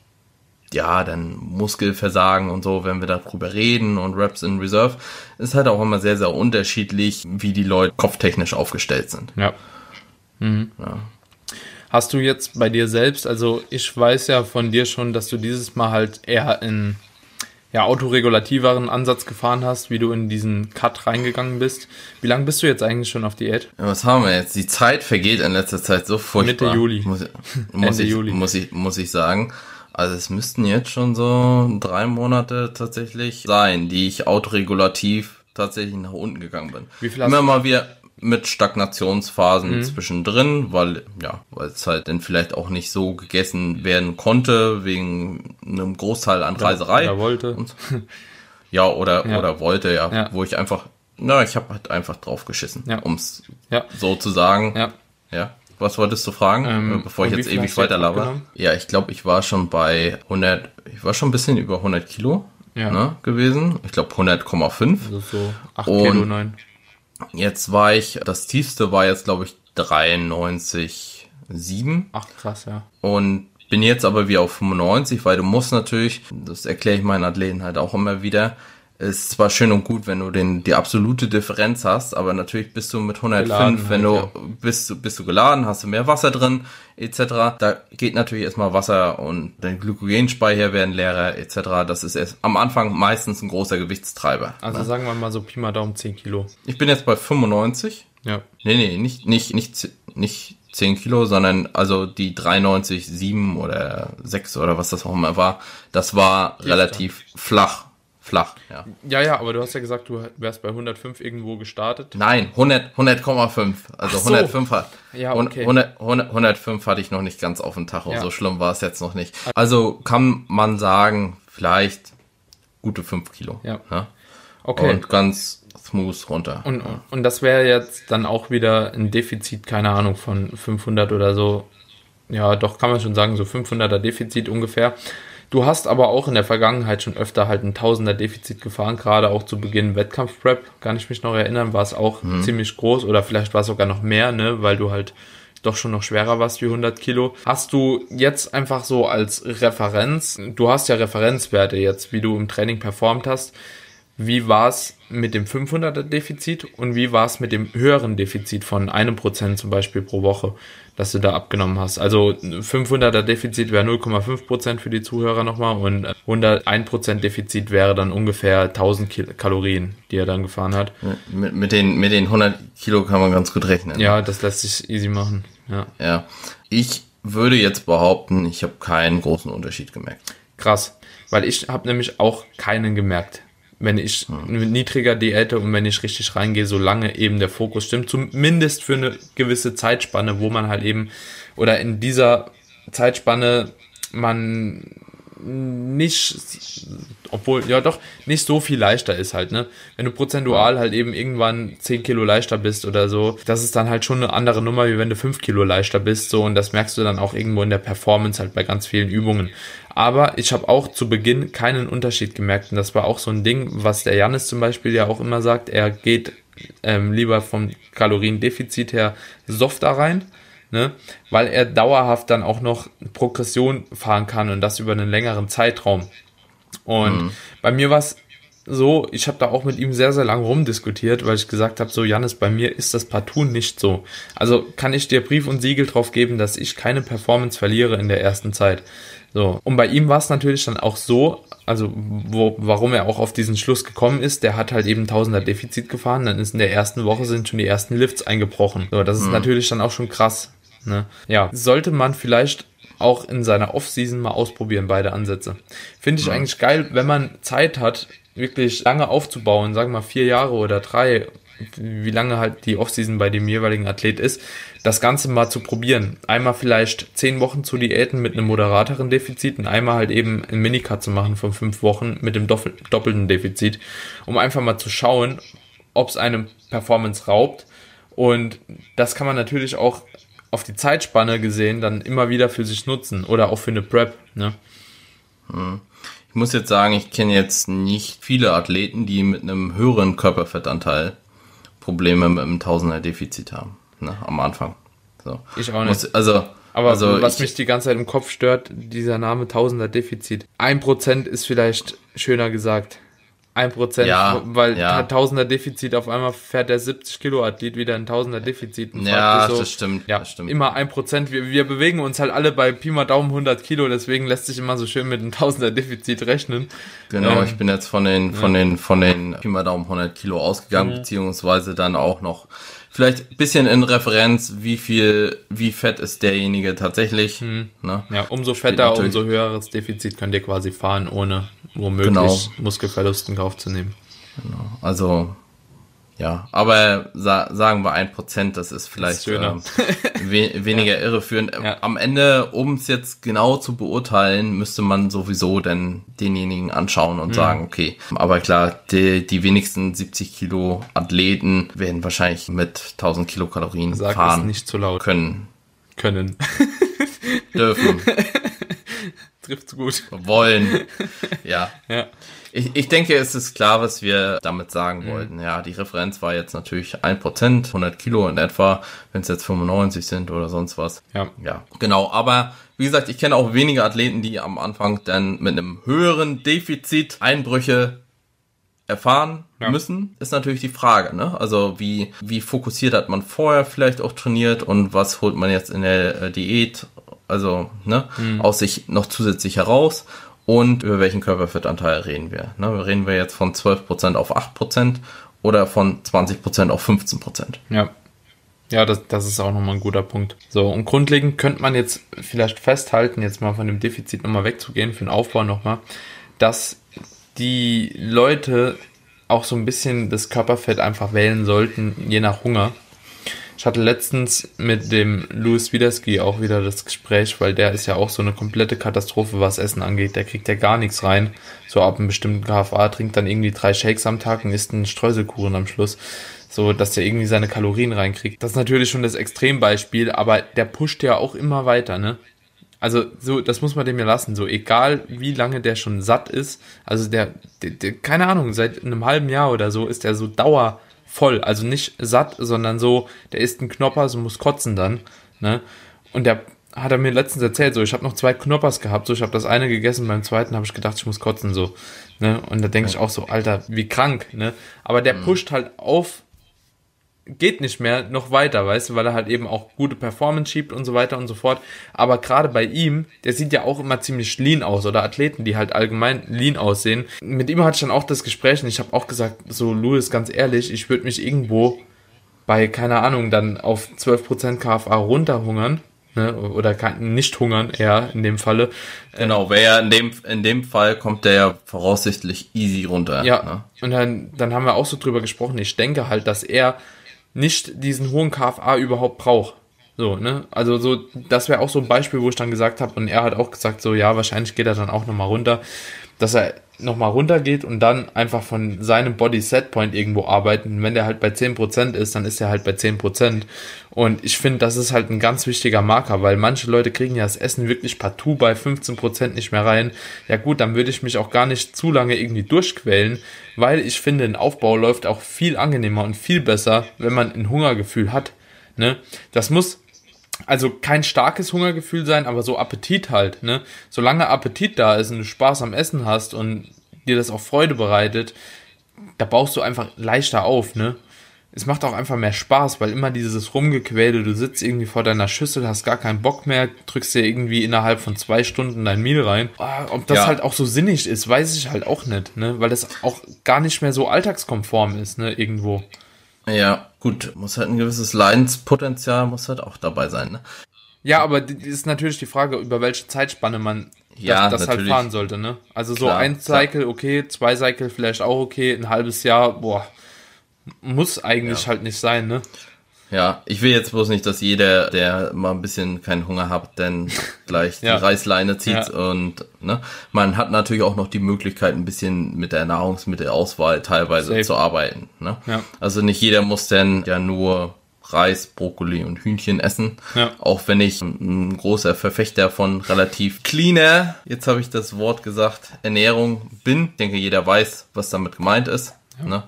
ja, dann Muskelversagen und so, wenn wir darüber reden und Reps in Reserve, ist halt auch immer sehr, sehr unterschiedlich, wie die Leute kopftechnisch aufgestellt sind. Ja. Mhm. Ja. Hast du jetzt bei dir selbst, also ich weiß ja von dir schon, dass du dieses Mal halt eher in ja, autoregulativeren Ansatz gefahren hast, wie du in diesen Cut reingegangen bist. Wie lange bist du jetzt eigentlich schon auf Diät? Ja, was haben wir jetzt? Die Zeit vergeht in letzter Zeit so furchtbar. Mitte Juli. Muss, muss Ende ich, Juli. Muss ich, muss ich sagen. Also es müssten jetzt schon so drei Monate tatsächlich sein, die ich autoregulativ tatsächlich nach unten gegangen bin. Wie viel hast Immer du? mal wieder mit Stagnationsphasen mhm. zwischendrin, weil ja, weil es halt dann vielleicht auch nicht so gegessen werden konnte, wegen einem Großteil an Reiserei. Oder wollte. Und, ja, oder, ja. oder wollte, ja, ja. Wo ich einfach, na, ich habe halt einfach drauf geschissen, ja. um es ja. so zu sagen. Ja. Ja. Was wolltest du fragen, ähm, bevor ich jetzt ewig weiter laber? Ja, ich glaube, ich war schon bei hundert, ich war schon ein bisschen über hundert Kilo ja. ne, gewesen. Ich glaube hundert Komma fünf. Also so acht Kilo, neun. Jetzt war ich, das tiefste war jetzt, glaube ich, dreiundneunzig Komma sieben. Ach, krass, ja. Und bin jetzt aber wieder auf fünfundneunzig, weil du musst natürlich, das erkläre ich meinen Athleten halt auch immer wieder, ist zwar schön und gut, wenn du den die absolute Differenz hast, aber natürlich bist du mit hundertfünf, wenn du halt, ja. bist, bist du geladen, hast du mehr Wasser drin, et cetera. Da geht natürlich erstmal Wasser und dein Glykogenspeicher werden leerer, et cetera. Das ist erst am Anfang meistens ein großer Gewichtstreiber. Also ne? Sagen wir mal so Pi mal Daumen zehn Kilo. Ich bin jetzt bei fünfundneunzig. Ja. Nee, nee, nicht, nicht, nicht, nicht zehn Kilo, sondern also die dreiundneunzig Komma sieben oder sechs oder was das auch immer war, das war Tief relativ dann. flach. Flach, ja. Ja, ja, aber du hast ja gesagt, du wärst bei hundertfünf irgendwo gestartet. Nein, hundert, hundert Komma fünf. Also so. hundertfünf hat. Ja, okay. hundert, hundert, hundertfünf hatte ich noch nicht ganz auf dem Tacho. Ja. So schlimm war es jetzt noch nicht. Also kann man sagen, vielleicht gute fünf Kilo. Ja. ja? Okay. Und ganz smooth runter. Und, ja. und das wäre jetzt dann auch wieder ein Defizit, keine Ahnung, von fünfhundert oder so. Ja, doch, kann man schon sagen, so fünfhunderter Defizit ungefähr. Du hast aber auch in der Vergangenheit schon öfter halt ein Tausender Defizit gefahren, gerade auch zu Beginn Wettkampfprep, kann ich mich noch erinnern, war es auch mhm. ziemlich groß oder vielleicht war es sogar noch mehr, ne, weil du halt doch schon noch schwerer warst wie hundert Kilo. Hast du jetzt einfach so als Referenz, du hast ja Referenzwerte jetzt, wie du im Training performt hast, wie war es mit dem fünfhunderter Defizit und wie war es mit dem höheren Defizit von einem Prozent zum Beispiel pro Woche, dass du da abgenommen hast? Also fünfhunderter Defizit wäre null Komma fünf Prozent für die Zuhörer nochmal und hunderteins Prozent Defizit wäre dann ungefähr tausend Kil- Kalorien, die er dann gefahren hat. Mit, mit, den, mit den hundert Kilo kann man ganz gut rechnen. Ja, das lässt sich easy machen. Ja, ja. Ich würde jetzt behaupten, ich habe keinen großen Unterschied gemerkt. Krass, weil ich habe nämlich auch keinen gemerkt. Wenn ich niedriger diäte und wenn ich richtig reingehe, solange eben der Fokus stimmt, zumindest für eine gewisse Zeitspanne, wo man halt eben, oder in dieser Zeitspanne man nicht, obwohl, ja doch, nicht so viel leichter ist halt, ne? Wenn du prozentual halt eben irgendwann zehn Kilo leichter bist oder so, das ist dann halt schon eine andere Nummer, wie wenn du fünf Kilo leichter bist, so, und das merkst du dann auch irgendwo in der Performance halt bei ganz vielen Übungen. Aber ich habe auch zu Beginn keinen Unterschied gemerkt und das war auch so ein Ding, was der Jannis zum Beispiel ja auch immer sagt, er geht ähm, lieber vom Kaloriendefizit her softer rein, ne, weil er dauerhaft dann auch noch Progression fahren kann und das über einen längeren Zeitraum. Und mhm. bei mir war es so, ich habe da auch mit ihm sehr, sehr lange rumdiskutiert, weil ich gesagt habe, so Jannis, bei mir ist das partout nicht so. Also kann ich dir Brief und Siegel drauf geben, dass ich keine Performance verliere in der ersten Zeit. So, und bei ihm war es natürlich dann auch so, also wo, warum er auch auf diesen Schluss gekommen ist, der hat halt eben tausender Defizit gefahren, dann ist in der ersten Woche sind schon die ersten Lifts eingebrochen. So, das ist mhm. natürlich dann auch schon krass. Ne? Ja, sollte man vielleicht auch in seiner Off-Season mal ausprobieren, beide Ansätze. Finde ich mhm. eigentlich geil, wenn man Zeit hat, wirklich lange aufzubauen, sagen wir mal vier Jahre oder drei, wie lange halt die Off-Season bei dem jeweiligen Athlet ist, das Ganze mal zu probieren. Einmal vielleicht zehn Wochen zu diäten mit einem moderateren Defizit und einmal halt eben einen Minicut zu machen von fünf Wochen mit dem doppel- doppelten Defizit, um einfach mal zu schauen, ob es einem Performance raubt. Und das kann man natürlich auch auf die Zeitspanne gesehen dann immer wieder für sich nutzen oder auch für eine Prep. Ne? Ich muss jetzt sagen, ich kenne jetzt nicht viele Athleten, die mit einem höheren Körperfettanteil Probleme mit einem Tausender Defizit haben, ne, am Anfang. So. Ich auch nicht. Muss, also, Aber also was ich, mich die ganze Zeit im Kopf stört, dieser Name Tausender Defizit. Ein Prozent ist vielleicht schöner gesagt. Ein Prozent, ja, weil ja. Tausender Defizit, auf einmal fährt der siebzig Kilo Athlet wieder ein Tausender Defizit. Und ja, so, das stimmt. Ja, das stimmt. Immer ein Prozent. Wir, wir bewegen uns halt alle bei Pi mal Daumen hundert Kilo, deswegen lässt sich immer so schön mit einem Tausender Defizit rechnen. Genau, ähm, ich bin jetzt von den, von ja. den, von den Pi mal Daumen hundert Kilo ausgegangen, mhm. beziehungsweise dann auch noch vielleicht ein bisschen in Referenz, wie viel, wie fett ist derjenige tatsächlich. Mhm. Ne? Ja, umso fetter, umso höheres Defizit könnt ihr quasi fahren, ohne womöglich genau. Muskelverlust in Kauf zu nehmen. Genau. Also, ja, aber sa- sagen wir ein Prozent, das ist vielleicht äh, we- weniger ja. irreführend. Ja. Am Ende, um es jetzt genau zu beurteilen, müsste man sowieso dann denjenigen anschauen und mhm. sagen, okay, aber klar, die, die wenigsten siebzig Kilo Athleten werden wahrscheinlich mit tausend Kilokalorien Sag fahren es nicht zu laut. können. Können. Dürfen. Trifft's gut. Wollen. Ja. Ja. Ich, ich denke, es ist klar, was wir damit sagen mhm. wollten. Ja, die Referenz war jetzt natürlich ein Prozent, hundert Kilo in etwa, wenn es jetzt fünfundneunzig sind oder sonst was. Ja. Ja, genau. Aber wie gesagt, ich kenne auch wenige Athleten, die am Anfang dann mit einem höheren Defizit Einbrüche erfahren ja. müssen. Ist natürlich die Frage, ne? Also wie, wie fokussiert hat man vorher vielleicht auch trainiert und was holt man jetzt in der äh, Diät, also ne, mhm. aus sich noch zusätzlich heraus? Und über welchen Körperfettanteil reden wir? Ne, reden wir jetzt von zwölf Prozent auf acht Prozent oder von zwanzig Prozent auf fünfzehn Prozent? Ja, ja, das, das ist auch nochmal ein guter Punkt. So, und grundlegend könnte man jetzt vielleicht festhalten, jetzt mal von dem Defizit nochmal wegzugehen, für den Aufbau nochmal, dass die Leute auch so ein bisschen das Körperfett einfach wählen sollten, je nach Hunger. Ich hatte letztens mit dem Louis Widerski auch wieder das Gespräch, weil der ist ja auch so eine komplette Katastrophe, was Essen angeht. Der kriegt ja gar nichts rein. So ab einem bestimmten K F A, trinkt dann irgendwie drei Shakes am Tag und isst einen Streuselkuchen am Schluss. So, dass der irgendwie seine Kalorien reinkriegt. Das ist natürlich schon das Extrembeispiel, aber der pusht ja auch immer weiter, ne? Also so, das muss man dem ja lassen, so egal wie lange der schon satt ist, also der, der, der keine Ahnung, seit einem halben Jahr oder so ist der so dauervoll, also nicht satt, sondern so, der isst einen Knopper, so muss kotzen dann, ne? Und der hat er mir letztens erzählt, so, ich habe noch zwei Knoppers gehabt, so, ich habe das eine gegessen, beim zweiten habe ich gedacht, ich muss kotzen, so, ne? Und da denke ich auch so, Alter, wie krank, ne? Aber der pusht halt auf, geht nicht mehr noch weiter, weißt du, weil er halt eben auch gute Performance schiebt und so weiter und so fort. Aber gerade bei ihm, der sieht ja auch immer ziemlich lean aus, oder Athleten, die halt allgemein lean aussehen. Mit ihm hatte ich dann auch das Gespräch und ich habe auch gesagt, so Louis, ganz ehrlich, ich würde mich irgendwo bei, keine Ahnung, dann auf zwölf Prozent K F A runterhungern, ne, oder nicht hungern eher in dem Falle. Genau, wäre ja in dem, in dem Fall kommt der ja voraussichtlich easy runter. Ja, ne? Und dann, dann haben wir auch so drüber gesprochen, ich denke halt, dass er nicht diesen hohen K F A überhaupt braucht. So, ne? Also so, das wäre auch so ein Beispiel, wo ich dann gesagt habe, und er hat auch gesagt, so, ja, wahrscheinlich geht er dann auch nochmal runter, dass er nochmal runtergeht und dann einfach von seinem Body Set Point irgendwo arbeiten. Wenn der halt bei zehn Prozent ist, dann ist er halt bei zehn Prozent. Und ich finde, das ist halt ein ganz wichtiger Marker, weil manche Leute kriegen ja das Essen wirklich partout bei fünfzehn Prozent nicht mehr rein. Ja gut, dann würde ich mich auch gar nicht zu lange irgendwie durchquälen, weil ich finde, ein Aufbau läuft auch viel angenehmer und viel besser, wenn man ein Hungergefühl hat. Ne? Das muss also kein starkes Hungergefühl sein, aber so Appetit halt, ne? Solange Appetit da ist und du Spaß am Essen hast und dir das auch Freude bereitet, da baust du einfach leichter auf, ne? Es macht auch einfach mehr Spaß, weil immer dieses Rumgequäle, du sitzt irgendwie vor deiner Schüssel, hast gar keinen Bock mehr, drückst dir irgendwie innerhalb von zwei Stunden dein Meal rein. Ob das ja. halt auch so sinnig ist, weiß ich halt auch nicht, ne? Weil das auch gar nicht mehr so alltagskonform ist, ne? Irgendwo. Ja, gut, muss halt ein gewisses Leidenspotenzial muss halt auch dabei sein, ne? Ja, aber das ist natürlich die Frage, über welche Zeitspanne man ja, das, das halt fahren sollte, ne? Also so klar, ein Cycle, okay, zwei Cycle vielleicht auch okay, ein halbes Jahr, boah, muss eigentlich ja. halt nicht sein, ne? Ja, ich will jetzt bloß nicht, dass jeder, der mal ein bisschen keinen Hunger hat, dann gleich ja. die Reißleine zieht ja. und ne, man hat natürlich auch noch die Möglichkeit, ein bisschen mit der Nahrungsmittelauswahl teilweise Safe. zu arbeiten. Ne? Ja. Also nicht jeder muss dann ja nur Reis, Brokkoli und Hühnchen essen. Ja. Auch wenn ich ein großer Verfechter von relativ cleaner, jetzt habe ich das Wort gesagt, Ernährung bin. Ich denke, jeder weiß, was damit gemeint ist. Ja. Ne?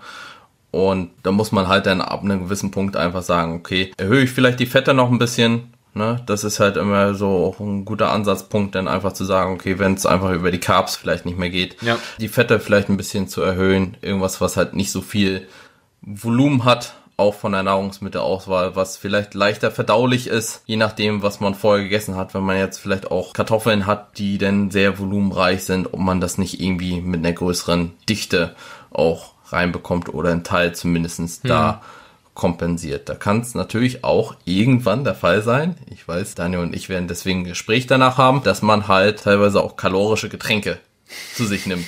Und da muss man halt dann ab einem gewissen Punkt einfach sagen, okay, erhöhe ich vielleicht die Fette noch ein bisschen, ne? Das ist halt immer so auch ein guter Ansatzpunkt, dann einfach zu sagen, okay, wenn es einfach über die Carbs vielleicht nicht mehr geht, ja. die Fette vielleicht ein bisschen zu erhöhen, irgendwas, was halt nicht so viel Volumen hat, auch von der Nahrungsmittelauswahl, was vielleicht leichter verdaulich ist, je nachdem, was man vorher gegessen hat. Wenn man jetzt vielleicht auch Kartoffeln hat, die dann sehr volumenreich sind, ob man das nicht irgendwie mit einer größeren Dichte auch reinbekommt oder ein Teil zumindest da hm. kompensiert. Da kann es natürlich auch irgendwann der Fall sein, ich weiß, Daniel und ich werden deswegen ein Gespräch danach haben, dass man halt teilweise auch kalorische Getränke zu sich nimmt.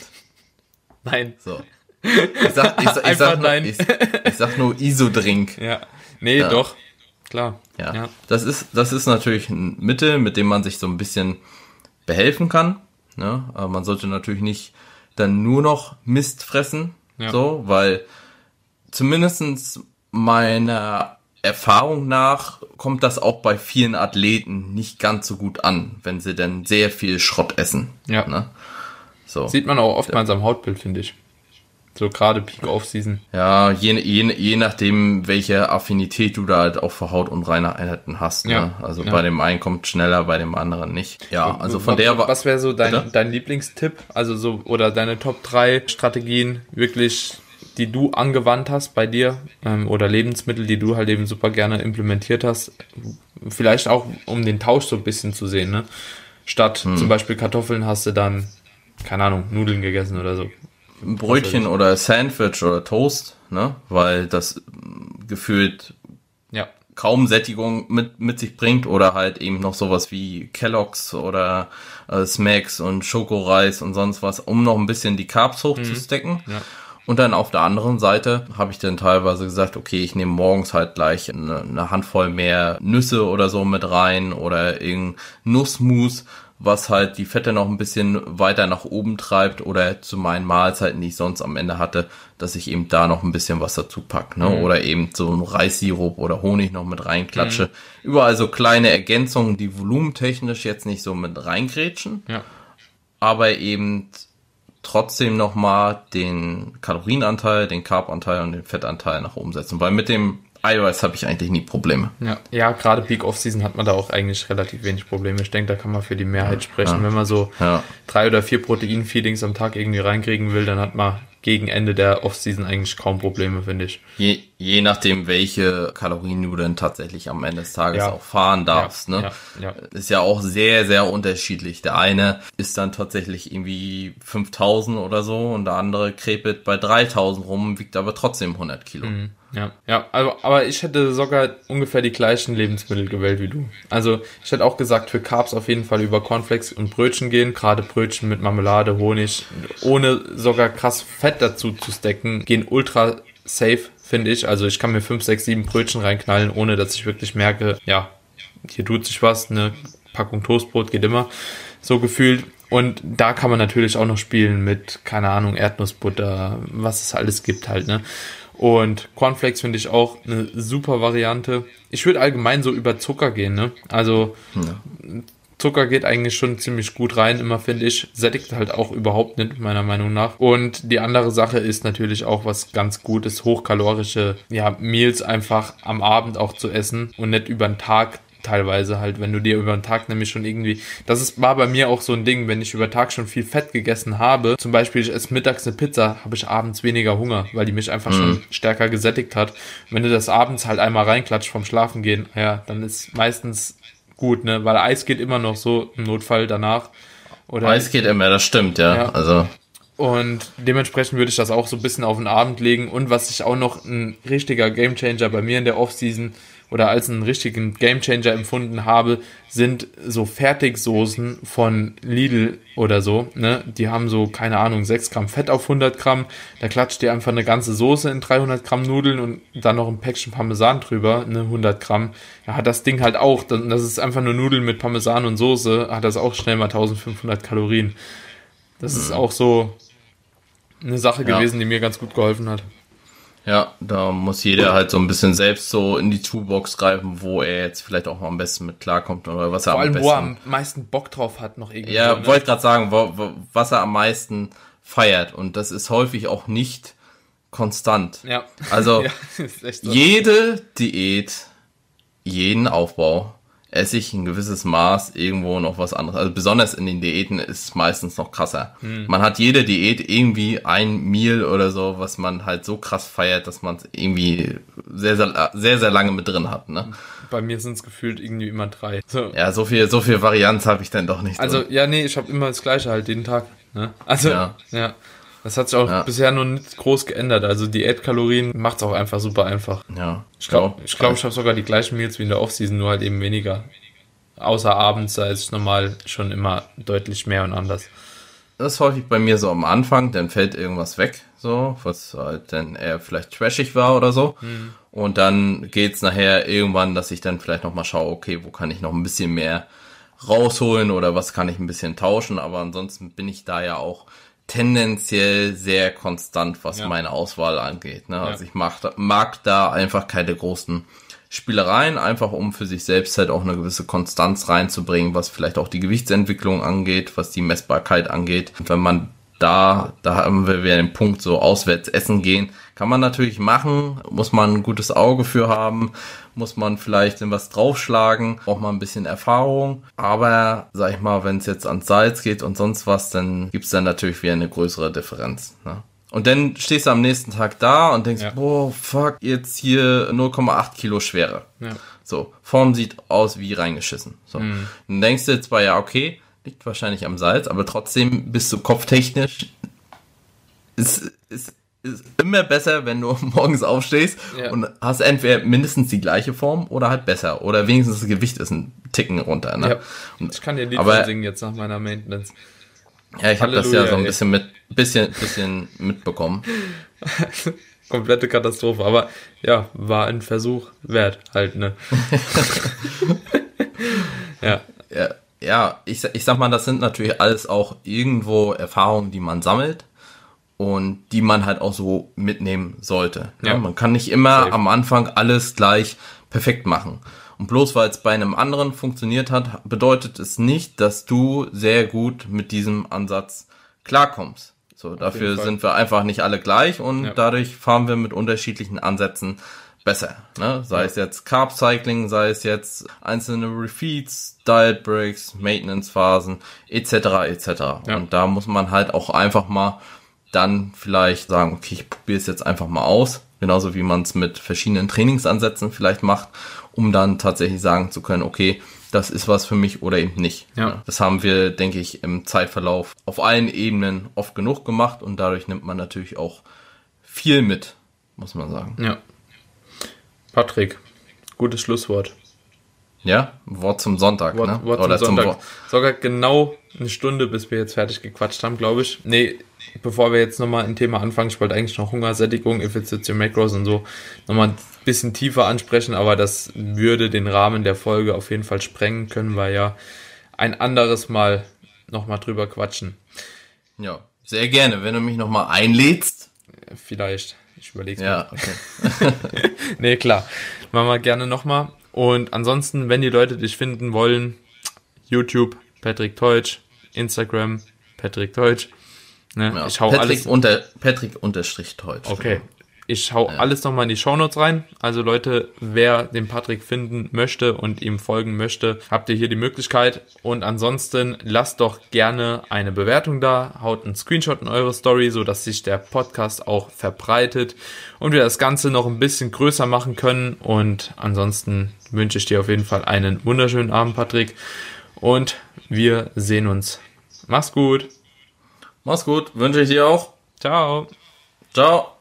Nein. So. Ich sag, ich, ich, ich sag, nur, ich, ich sag nur Isodrink. Ja. Nee, ja. doch. Klar. Ja. ja. Das ist, das ist natürlich ein Mittel, mit dem man sich so ein bisschen behelfen kann. Ne? Aber man sollte natürlich nicht dann nur noch Mist fressen. Ja. So, weil zumindestens meiner Erfahrung nach kommt das auch bei vielen Athleten nicht ganz so gut an, wenn sie dann sehr viel Schrott essen. Ja. Ne? So. Sieht man auch oftmals am Hautbild, finde ich. So gerade Peak Off-Season. Ja, je, je, je nachdem, welche Affinität du da halt auch für Hautunreinheiten hast. Ne? Ja. Also ja. bei dem einen kommt schneller, bei dem anderen nicht. Ja, also von was, der... Was wäre so dein, dein Lieblingstipp? Also so, oder deine Top drei Strategien wirklich, die du angewandt hast bei dir, ähm, oder Lebensmittel, die du halt eben super gerne implementiert hast. Vielleicht auch, um den Tausch so ein bisschen zu sehen, ne? Statt hm. zum Beispiel Kartoffeln hast du dann, keine Ahnung, Nudeln gegessen oder so. Ein Brötchen oder Sandwich oder Toast, ne? Weil das gefühlt ja. kaum Sättigung mit, mit sich bringt oder halt eben noch sowas wie Kellogg's oder äh, Smacks und Schokoreis und sonst was, um noch ein bisschen die Carbs hochzustecken. Mhm. Ja. Und dann auf der anderen Seite habe ich dann teilweise gesagt, okay, ich nehme morgens halt gleich eine, eine Handvoll mehr Nüsse oder so mit rein oder irgendein Nussmus, was halt die Fette noch ein bisschen weiter nach oben treibt oder zu meinen Mahlzeiten, die ich sonst am Ende hatte, dass ich eben da noch ein bisschen was dazu packe, ne? Mhm. Oder eben so ein Reissirup oder Honig noch mit reinklatsche. Mhm. Überall so kleine Ergänzungen, die volumentechnisch jetzt nicht so mit reingrätschen, ja. aber eben trotzdem nochmal den Kalorienanteil, den Carbanteil und den Fettanteil nach oben setzen. Weil mit dem Eiweiß habe ich eigentlich nie Probleme. Ja, ja, gerade Peak Off-Season hat man da auch eigentlich relativ wenig Probleme. Ich denke, da kann man für die Mehrheit sprechen. Ja. Wenn man so Ja. drei oder vier Protein-Feedings am Tag irgendwie reinkriegen will, dann hat man gegen Ende der Off-Season eigentlich kaum Probleme, finde ich. Je, je nachdem, welche Kalorien du denn tatsächlich am Ende des Tages Ja. auch fahren darfst. Ja, Ne? ja, ja. Ist ja auch sehr, sehr unterschiedlich. Der eine ist dann tatsächlich irgendwie fünftausend oder so und der andere krepelt bei dreitausend rum, wiegt aber trotzdem hundert Kilo. Mhm. Ja, ja, also, aber ich hätte sogar ungefähr die gleichen Lebensmittel gewählt wie du. Also ich hätte auch gesagt, für Carbs auf jeden Fall über Cornflakes und Brötchen gehen. Gerade Brötchen mit Marmelade, Honig, ohne sogar krass Fett dazu zu stacken, gehen ultra safe, finde ich. Also ich kann mir fünf, sechs, sieben Brötchen reinknallen, ohne dass ich wirklich merke, ja, hier tut sich was, eine Packung Toastbrot geht immer, so gefühlt. Und da kann man natürlich auch noch spielen mit, keine Ahnung, Erdnussbutter, was es alles gibt halt, ne. Und Cornflakes finde ich auch eine super Variante. Ich würde allgemein so über Zucker gehen, ne? Also Ja. Zucker geht eigentlich schon ziemlich gut rein, immer finde ich. Sättigt halt auch überhaupt nicht, meiner Meinung nach. Und die andere Sache ist natürlich auch was ganz Gutes, hochkalorische, ja, Meals einfach am Abend auch zu essen und nicht über den Tag teilweise halt, wenn du dir über den Tag nämlich schon irgendwie, das ist, war bei mir auch so ein Ding, wenn ich über den Tag schon viel Fett gegessen habe, zum Beispiel ich esse mittags eine Pizza, habe ich abends weniger Hunger, weil die mich einfach Mhm. schon stärker gesättigt hat. Und wenn du das abends halt einmal reinklatscht vom Schlafen gehen, ja, dann ist meistens gut, ne, weil Eis geht immer noch so im Notfall danach. Oder Eis geht immer, das stimmt, ja. Ja. Also Und dementsprechend würde ich das auch so ein bisschen auf den Abend legen. Und was ich auch noch ein richtiger Gamechanger bei mir in der Offseason oder als einen richtigen Gamechanger empfunden habe, sind so Fertigsoßen von Lidl oder so. Ne? Die haben so, keine Ahnung, sechs Gramm Fett auf hundert Gramm. Da klatscht dir einfach eine ganze Soße in dreihundert Gramm Nudeln und dann noch ein Päckchen Parmesan drüber, ne, hundert Gramm. Ja, hat das Ding halt auch. Das ist einfach nur Nudeln mit Parmesan und Soße. Hat das auch schnell mal eintausendfünfhundert Kalorien. Das ist auch so eine Sache Ja. gewesen, die mir ganz gut geholfen hat. ja, da muss jeder halt so ein bisschen selbst so in die Toolbox greifen, wo er jetzt vielleicht auch am besten mit klarkommt oder was er Vor am allem, besten... wo er am meisten Bock drauf hat, noch irgendwie. Ja, so, ne? wollte gerade sagen, wo, wo, was er am meisten feiert. Und das ist häufig auch nicht konstant. Ja. Also Ja, ist echt so. jede Diät, jeden Aufbau esse ich ein gewisses Maß irgendwo noch was anderes. Also besonders in den Diäten ist es meistens noch krasser. Hm. Man hat jede Diät irgendwie ein Meal oder so, was man halt so krass feiert, dass man es irgendwie sehr, sehr, sehr, sehr lange mit drin hat. Ne? Bei mir sind es gefühlt irgendwie immer drei. So. Ja, so viel, so viel Varianz habe ich dann doch nicht. Also, drin. ja, nee, ich habe immer das Gleiche halt jeden Tag. Ne? Also, ja. Ja. Das hat sich auch Ja. bisher noch nicht groß geändert. Also Diätkalorien macht's auch einfach super einfach. Ja, Ich glaube, ich, glaub, ich habe sogar die gleichen Meals wie in der Offseason, nur halt eben weniger. Außer abends, da ist es normal schon immer deutlich mehr und anders. Das ist häufig bei mir so am Anfang, dann fällt irgendwas weg, so, was halt dann eher vielleicht trashig war oder so. Mhm. Und dann geht's nachher irgendwann, dass ich dann vielleicht nochmal schaue, okay, wo kann ich noch ein bisschen mehr rausholen oder was kann ich ein bisschen tauschen. Aber ansonsten bin ich da ja auch tendenziell sehr konstant, was Ja. meine Auswahl angeht. Ne? Ja. Also ich mag da, mag da einfach keine großen Spielereien, einfach um für sich selbst halt auch eine gewisse Konstanz reinzubringen, was vielleicht auch die Gewichtsentwicklung angeht, was die Messbarkeit angeht. Und wenn man da, da haben wir wieder den Punkt, so auswärts essen gehen, kann man natürlich machen, muss man ein gutes Auge für haben, muss man vielleicht in was draufschlagen, braucht man ein bisschen Erfahrung, aber sag ich mal, wenn es jetzt ans Salz geht und sonst was, dann gibt's dann natürlich wieder eine größere Differenz, ne? Und dann stehst du am nächsten Tag da und denkst, Ja. boah, fuck, jetzt hier null Komma acht Kilo Schwere. Ja. So, Form sieht aus wie reingeschissen. So. Mhm. Dann denkst du zwar, ja, okay, liegt wahrscheinlich am Salz, aber trotzdem bist du kopftechnisch, ist, ist, ist immer besser, wenn du morgens aufstehst Ja. und hast entweder mindestens die gleiche Form oder halt besser. Oder wenigstens das Gewicht ist ein Ticken runter. Ne? Ja. Und, Ich kann dir ein Lied aber- von singen jetzt nach meiner Maintenance. ja, ich habe das ja Halleluja, so ein ey. bisschen mit, bisschen, bisschen mitbekommen. Komplette Katastrophe. Aber ja, war ein Versuch wert halt, ne? Ja. Ja, ja ich, ich sag mal, das sind natürlich alles auch irgendwo Erfahrungen, die man sammelt und die man halt auch so mitnehmen sollte. Ne? Ja. Man kann nicht immer Safe. am Anfang alles gleich perfekt machen. Und bloß weil es bei einem anderen funktioniert hat, bedeutet es nicht, dass du sehr gut mit diesem Ansatz klarkommst. So, dafür jeden Fall. sind wir einfach nicht alle gleich und Ja. dadurch fahren wir mit unterschiedlichen Ansätzen besser. Ne? Sei es jetzt Carb Cycling, sei es jetzt einzelne Refeeds, Diet Breaks, Maintenance Phasen et cetera et cetera. Ja. Und da muss man halt auch einfach mal dann vielleicht sagen, okay, ich probiere es jetzt einfach mal aus. Genauso wie man es mit verschiedenen Trainingsansätzen vielleicht macht, um dann tatsächlich sagen zu können, okay, das ist was für mich oder eben nicht. Ja. Das haben wir, denke ich, im Zeitverlauf auf allen Ebenen oft genug gemacht und dadurch nimmt man natürlich auch viel mit, muss man sagen. Ja. Patrick, gutes Schlusswort. Ja, Wort zum Sonntag, Wort, ne? Wort Oder zum Sonntag. Zum Sogar genau eine Stunde, bis wir jetzt fertig gequatscht haben, glaube ich. Nee, bevor wir jetzt nochmal ein Thema anfangen, ich wollte eigentlich noch Hungersättigung, Effizienz, Macros und so nochmal ein bisschen tiefer ansprechen, aber das würde den Rahmen der Folge auf jeden Fall sprengen, können wir ja ein anderes Mal nochmal drüber quatschen. Ja, sehr gerne, wenn du mich nochmal einlädst. Vielleicht, ich überlege es Ja, mir. okay. Nee, klar, machen wir gerne nochmal. Und ansonsten, wenn die Leute dich finden wollen, YouTube, Patrick Teutsch, Instagram, Patrick Teutsch. Ne? Ja, ich hau Patrick alles. Unter, Patrick unterstrich Teutsch. Okay. Ich hau ja. alles nochmal in die Shownotes rein. Also Leute, wer den Patrick finden möchte und ihm folgen möchte, habt ihr hier die Möglichkeit. Und ansonsten lasst doch gerne eine Bewertung da, haut einen Screenshot in eure Story, sodass sich der Podcast auch verbreitet und wir das Ganze noch ein bisschen größer machen können. Und ansonsten wünsche ich dir auf jeden Fall einen wunderschönen Abend, Patrick. Und wir sehen uns. Mach's gut. Mach's gut. Wünsche ich dir auch. Ciao. Ciao.